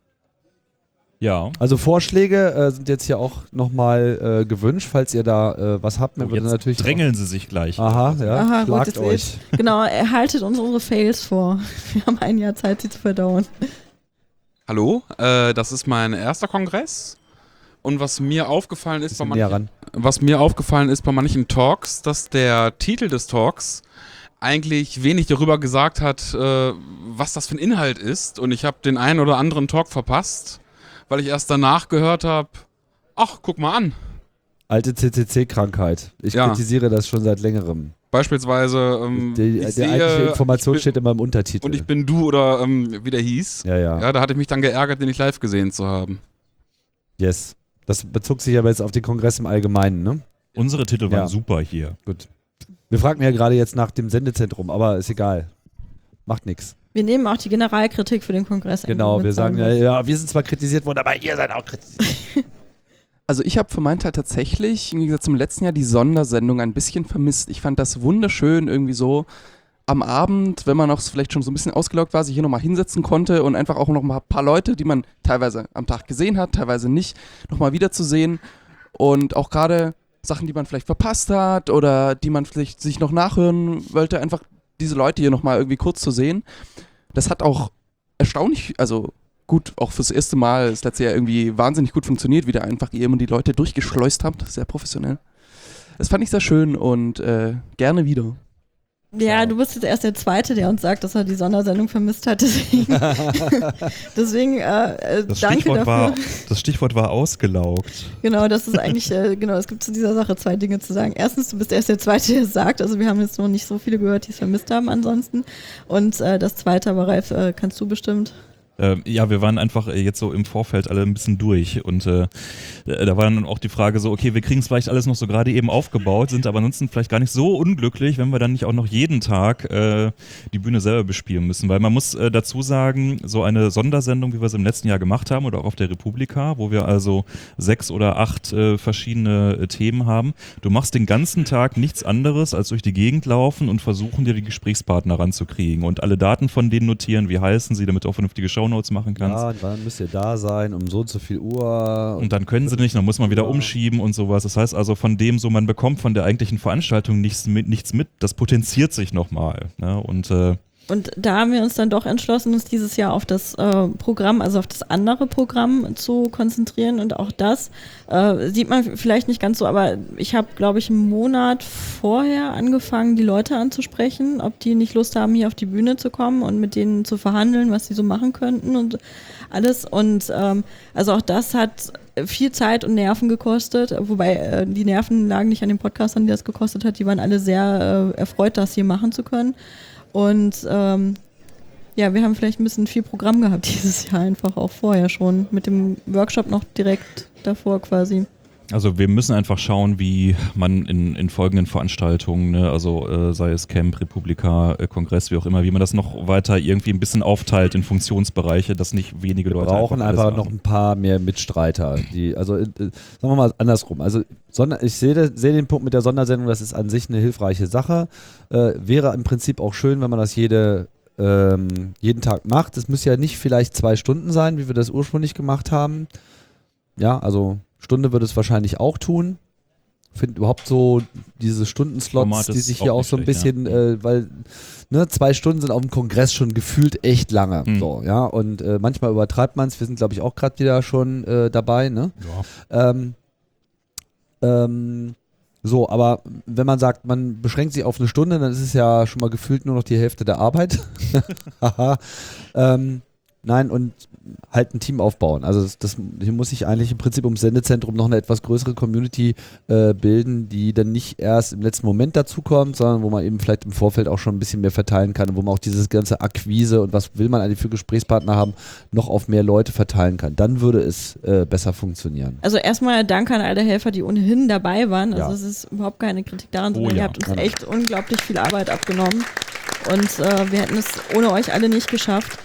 S2: Ja.
S3: Also Vorschläge sind jetzt hier auch nochmal gewünscht, falls ihr da was habt.
S2: Jetzt
S3: natürlich
S2: drängeln sie sich gleich.
S3: Aha, ja,
S1: Aha,
S3: schlagt
S1: gut,
S3: euch.
S1: Genau, erhaltet unsere Fails vor. Wir haben ein Jahr Zeit, sie zu verdauen.
S16: Hallo, das ist mein erster Kongress. Und was mir aufgefallen ist bei manchen Talks, dass der Titel des Talks eigentlich wenig darüber gesagt hat, was das für ein Inhalt ist. Und ich habe den einen oder anderen Talk verpasst, weil ich erst danach gehört habe, ach, guck mal an.
S3: Alte CCC-Krankheit. Ich kritisiere das schon seit längerem.
S16: Beispielsweise,
S3: die eigentliche Information steht immer im Untertitel.
S16: Und ich bin du oder wie der hieß.
S3: Ja,
S16: da hatte ich mich dann geärgert, den nicht live gesehen zu haben.
S3: Yes. Das bezog sich aber jetzt auf den Kongress im Allgemeinen, ne?
S2: Unsere Titel waren super hier.
S3: Gut. Wir fragen ja gerade jetzt nach dem Sendezentrum, aber ist egal. Macht nichts.
S1: Wir nehmen auch die Generalkritik für den Kongress.
S3: Genau, wir sagen ja, wir sind zwar kritisiert worden, aber ihr seid auch kritisiert.
S10: Also ich habe für meinen Teil tatsächlich, wie gesagt, zum letzten Jahr die Sondersendung ein bisschen vermisst. Ich fand das wunderschön, irgendwie so am Abend, wenn man auch vielleicht schon so ein bisschen ausgelaugt war, sich hier nochmal hinsetzen konnte und einfach auch noch mal ein paar Leute, die man teilweise am Tag gesehen hat, teilweise nicht, nochmal wiederzusehen. Und auch gerade Sachen, die man vielleicht verpasst hat oder die man vielleicht sich noch nachhören wollte, einfach diese Leute hier nochmal irgendwie kurz zu sehen. Das hat auch erstaunlich, also gut, auch fürs erste Mal das letzte Jahr irgendwie wahnsinnig gut funktioniert, wie da einfach ihr immer die Leute durchgeschleust habt. Sehr professionell. Das fand ich sehr schön und gerne wieder.
S1: Ja, du bist jetzt erst der Zweite, der uns sagt, dass er die Sondersendung vermisst hat. Deswegen danke dafür.
S2: Das Stichwort war ausgelaugt.
S1: Genau, das ist eigentlich, es gibt zu dieser Sache 2 Dinge zu sagen. Erstens, du bist erst der Zweite, der es sagt. Also wir haben jetzt noch nicht so viele gehört, die es vermisst haben ansonsten. Und das Zweite, aber Ralf, kannst du bestimmt...
S2: Ja, wir waren einfach jetzt so im Vorfeld alle ein bisschen durch und da war dann auch die Frage so, okay, wir kriegen es vielleicht alles noch so gerade eben aufgebaut, sind aber ansonsten vielleicht gar nicht so unglücklich, wenn wir dann nicht auch noch jeden Tag die Bühne selber bespielen müssen, weil man muss dazu sagen, so eine Sondersendung, wie wir es im letzten Jahr gemacht haben oder auch auf der Republika, wo wir also 6 oder 8 verschiedene Themen haben, du machst den ganzen Tag nichts anderes, als durch die Gegend laufen und versuchen, dir die Gesprächspartner ranzukriegen und alle Daten von denen notieren, wie heißen sie, damit du auch vernünftige Shownotes machen kannst.
S3: Ja, und dann müsst ihr da sein, um so und so viel Uhr.
S2: Und dann können sie nicht, dann muss man wieder umschieben und sowas. Das heißt also von dem so, man bekommt von der eigentlichen Veranstaltung nichts mit, das potenziert sich nochmal. Ne? Und
S1: da haben wir uns dann doch entschlossen, uns dieses Jahr auf das Programm, also auf das andere Programm zu konzentrieren. Und auch das sieht man vielleicht nicht ganz so, aber ich habe, glaube ich, einen Monat vorher angefangen, die Leute anzusprechen, ob die nicht Lust haben, hier auf die Bühne zu kommen und mit denen zu verhandeln, was sie so machen könnten und alles. Und also auch das hat viel Zeit und Nerven gekostet, wobei die Nerven lagen nicht an den Podcastern, die das gekostet hat. Die waren alle sehr erfreut, das hier machen zu können. Und wir haben vielleicht ein bisschen viel Programm gehabt dieses Jahr einfach auch vorher schon, mit dem Workshop noch direkt davor quasi.
S2: Also wir müssen einfach schauen, wie man in folgenden Veranstaltungen, ne, also sei es Camp, Republika, Kongress, wie auch immer, wie man das noch weiter irgendwie ein bisschen aufteilt in Funktionsbereiche, dass nicht wenige Leute
S3: brauchen einfach noch ein paar mehr Mitstreiter. Sagen wir mal andersrum. Also ich sehe den Punkt mit der Sondersendung, das ist an sich eine hilfreiche Sache. Wäre im Prinzip auch schön, wenn man das jeden Tag macht. Es muss ja nicht vielleicht 2 Stunden sein, wie wir das ursprünglich gemacht haben. Ja, also Stunde würde es wahrscheinlich auch tun. finde überhaupt so diese Stundenslots,
S2: Format
S3: die
S2: ist
S3: sich hier
S2: auch
S3: auch
S2: nicht
S3: so ein
S2: schlecht,
S3: bisschen, weil 2 Stunden sind auf dem Kongress schon gefühlt echt lange. So, ja, und manchmal übertreibt man es. Wir sind, glaube ich, auch gerade wieder schon dabei. Ne?
S2: Ja.
S3: So, aber wenn man sagt, man beschränkt sich auf eine Stunde, dann ist es ja schon mal gefühlt nur noch die Hälfte der Arbeit. Haha. Nein, und halt ein Team aufbauen. Also hier muss sich eigentlich im Prinzip ums Sendezentrum noch eine etwas größere Community bilden, die dann nicht erst im letzten Moment dazukommt, sondern wo man eben vielleicht im Vorfeld auch schon ein bisschen mehr verteilen kann und wo man auch dieses ganze Akquise und was will man eigentlich für Gesprächspartner haben, noch auf mehr Leute verteilen kann. Dann würde es besser funktionieren.
S1: Also erstmal Danke an alle Helfer, die ohnehin dabei waren. Also
S3: Ja.
S1: es ist überhaupt keine Kritik daran, sondern
S3: ja.
S1: ihr habt uns echt unglaublich viel Arbeit abgenommen. Und wir hätten es ohne euch alle nicht geschafft.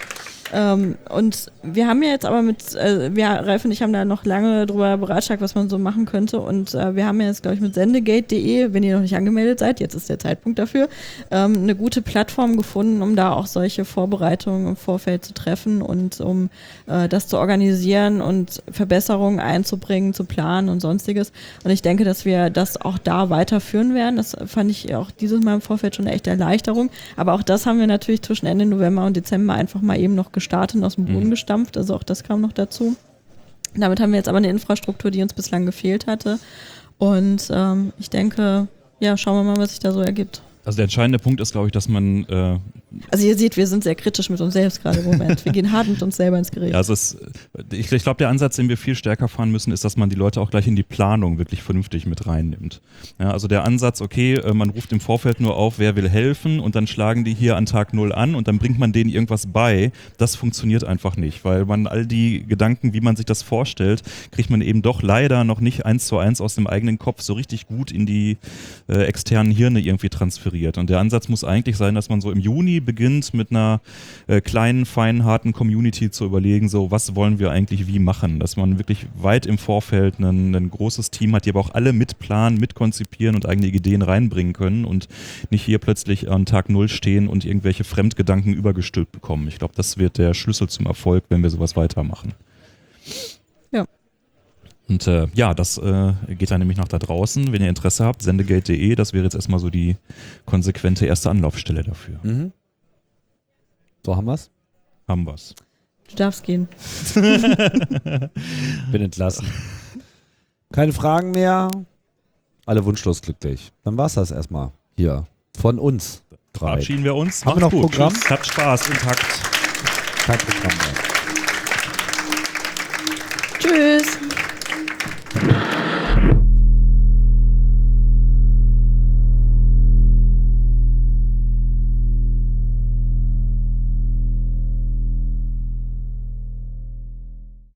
S1: Und wir haben ja jetzt aber Ralf und ich haben da noch lange drüber beratschlagt, was man so machen könnte. Und wir haben ja jetzt, glaube ich, mit sendegate.de, wenn ihr noch nicht angemeldet seid, jetzt ist der Zeitpunkt dafür, eine gute Plattform gefunden, um da auch solche Vorbereitungen im Vorfeld zu treffen und um das zu organisieren und Verbesserungen einzubringen, zu planen und sonstiges. Und ich denke, dass wir das auch da weiterführen werden. Das fand ich auch dieses Mal im Vorfeld schon eine echte Erleichterung. Aber auch das haben wir natürlich zwischen Ende November und Dezember einfach mal eben noch gestartet und aus dem Boden gestampft, also auch das kam noch dazu. Damit haben wir jetzt aber eine Infrastruktur, die uns bislang gefehlt hatte und ich denke, ja, schauen wir mal, was sich da so ergibt.
S2: Also der entscheidende Punkt ist, glaube ich, dass man...
S1: Also ihr seht, wir sind sehr kritisch mit uns selbst gerade im Moment. Wir gehen hart mit uns selber ins Gericht.
S2: Ja, ich glaube, der Ansatz, den wir viel stärker fahren müssen, ist, dass man die Leute auch gleich in die Planung wirklich vernünftig mit reinnimmt. Ja, also der Ansatz, okay, man ruft im Vorfeld nur auf, wer will helfen und dann schlagen die hier an Tag 0 an und dann bringt man denen irgendwas bei, das funktioniert einfach nicht, weil man all die Gedanken, wie man sich das vorstellt, kriegt man eben doch leider noch nicht 1:1 aus dem eigenen Kopf so richtig gut in die externen Hirne irgendwie transferiert. Und der Ansatz muss eigentlich sein, dass man so im Juni beginnt, mit einer kleinen, feinen, harten Community zu überlegen, so was wollen wir eigentlich wie machen, dass man wirklich weit im Vorfeld ein großes Team hat, die aber auch alle mitplanen, mitkonzipieren und eigene Ideen reinbringen können und nicht hier plötzlich an Tag 0 stehen und irgendwelche Fremdgedanken übergestülpt bekommen. Ich glaube, das wird der Schlüssel zum Erfolg, wenn wir sowas weitermachen.
S1: Ja.
S2: Und das geht dann nämlich nach da draußen. Wenn ihr Interesse habt, sendegate.de, das wäre jetzt erstmal so die konsequente erste Anlaufstelle dafür.
S3: Mhm. So, haben wir's?
S2: Haben wir's.
S1: Du darfst gehen.
S3: Bin entlassen. Keine Fragen mehr. Alle wunschlos glücklich. Dann war's das erstmal hier von uns.
S2: Verabschieden wir uns.
S3: Haben wir noch
S2: gut.
S3: Programm?
S2: Tschüss. Habt Spaß. Intakt.
S3: Kein Programm mehr.
S1: Tschüss.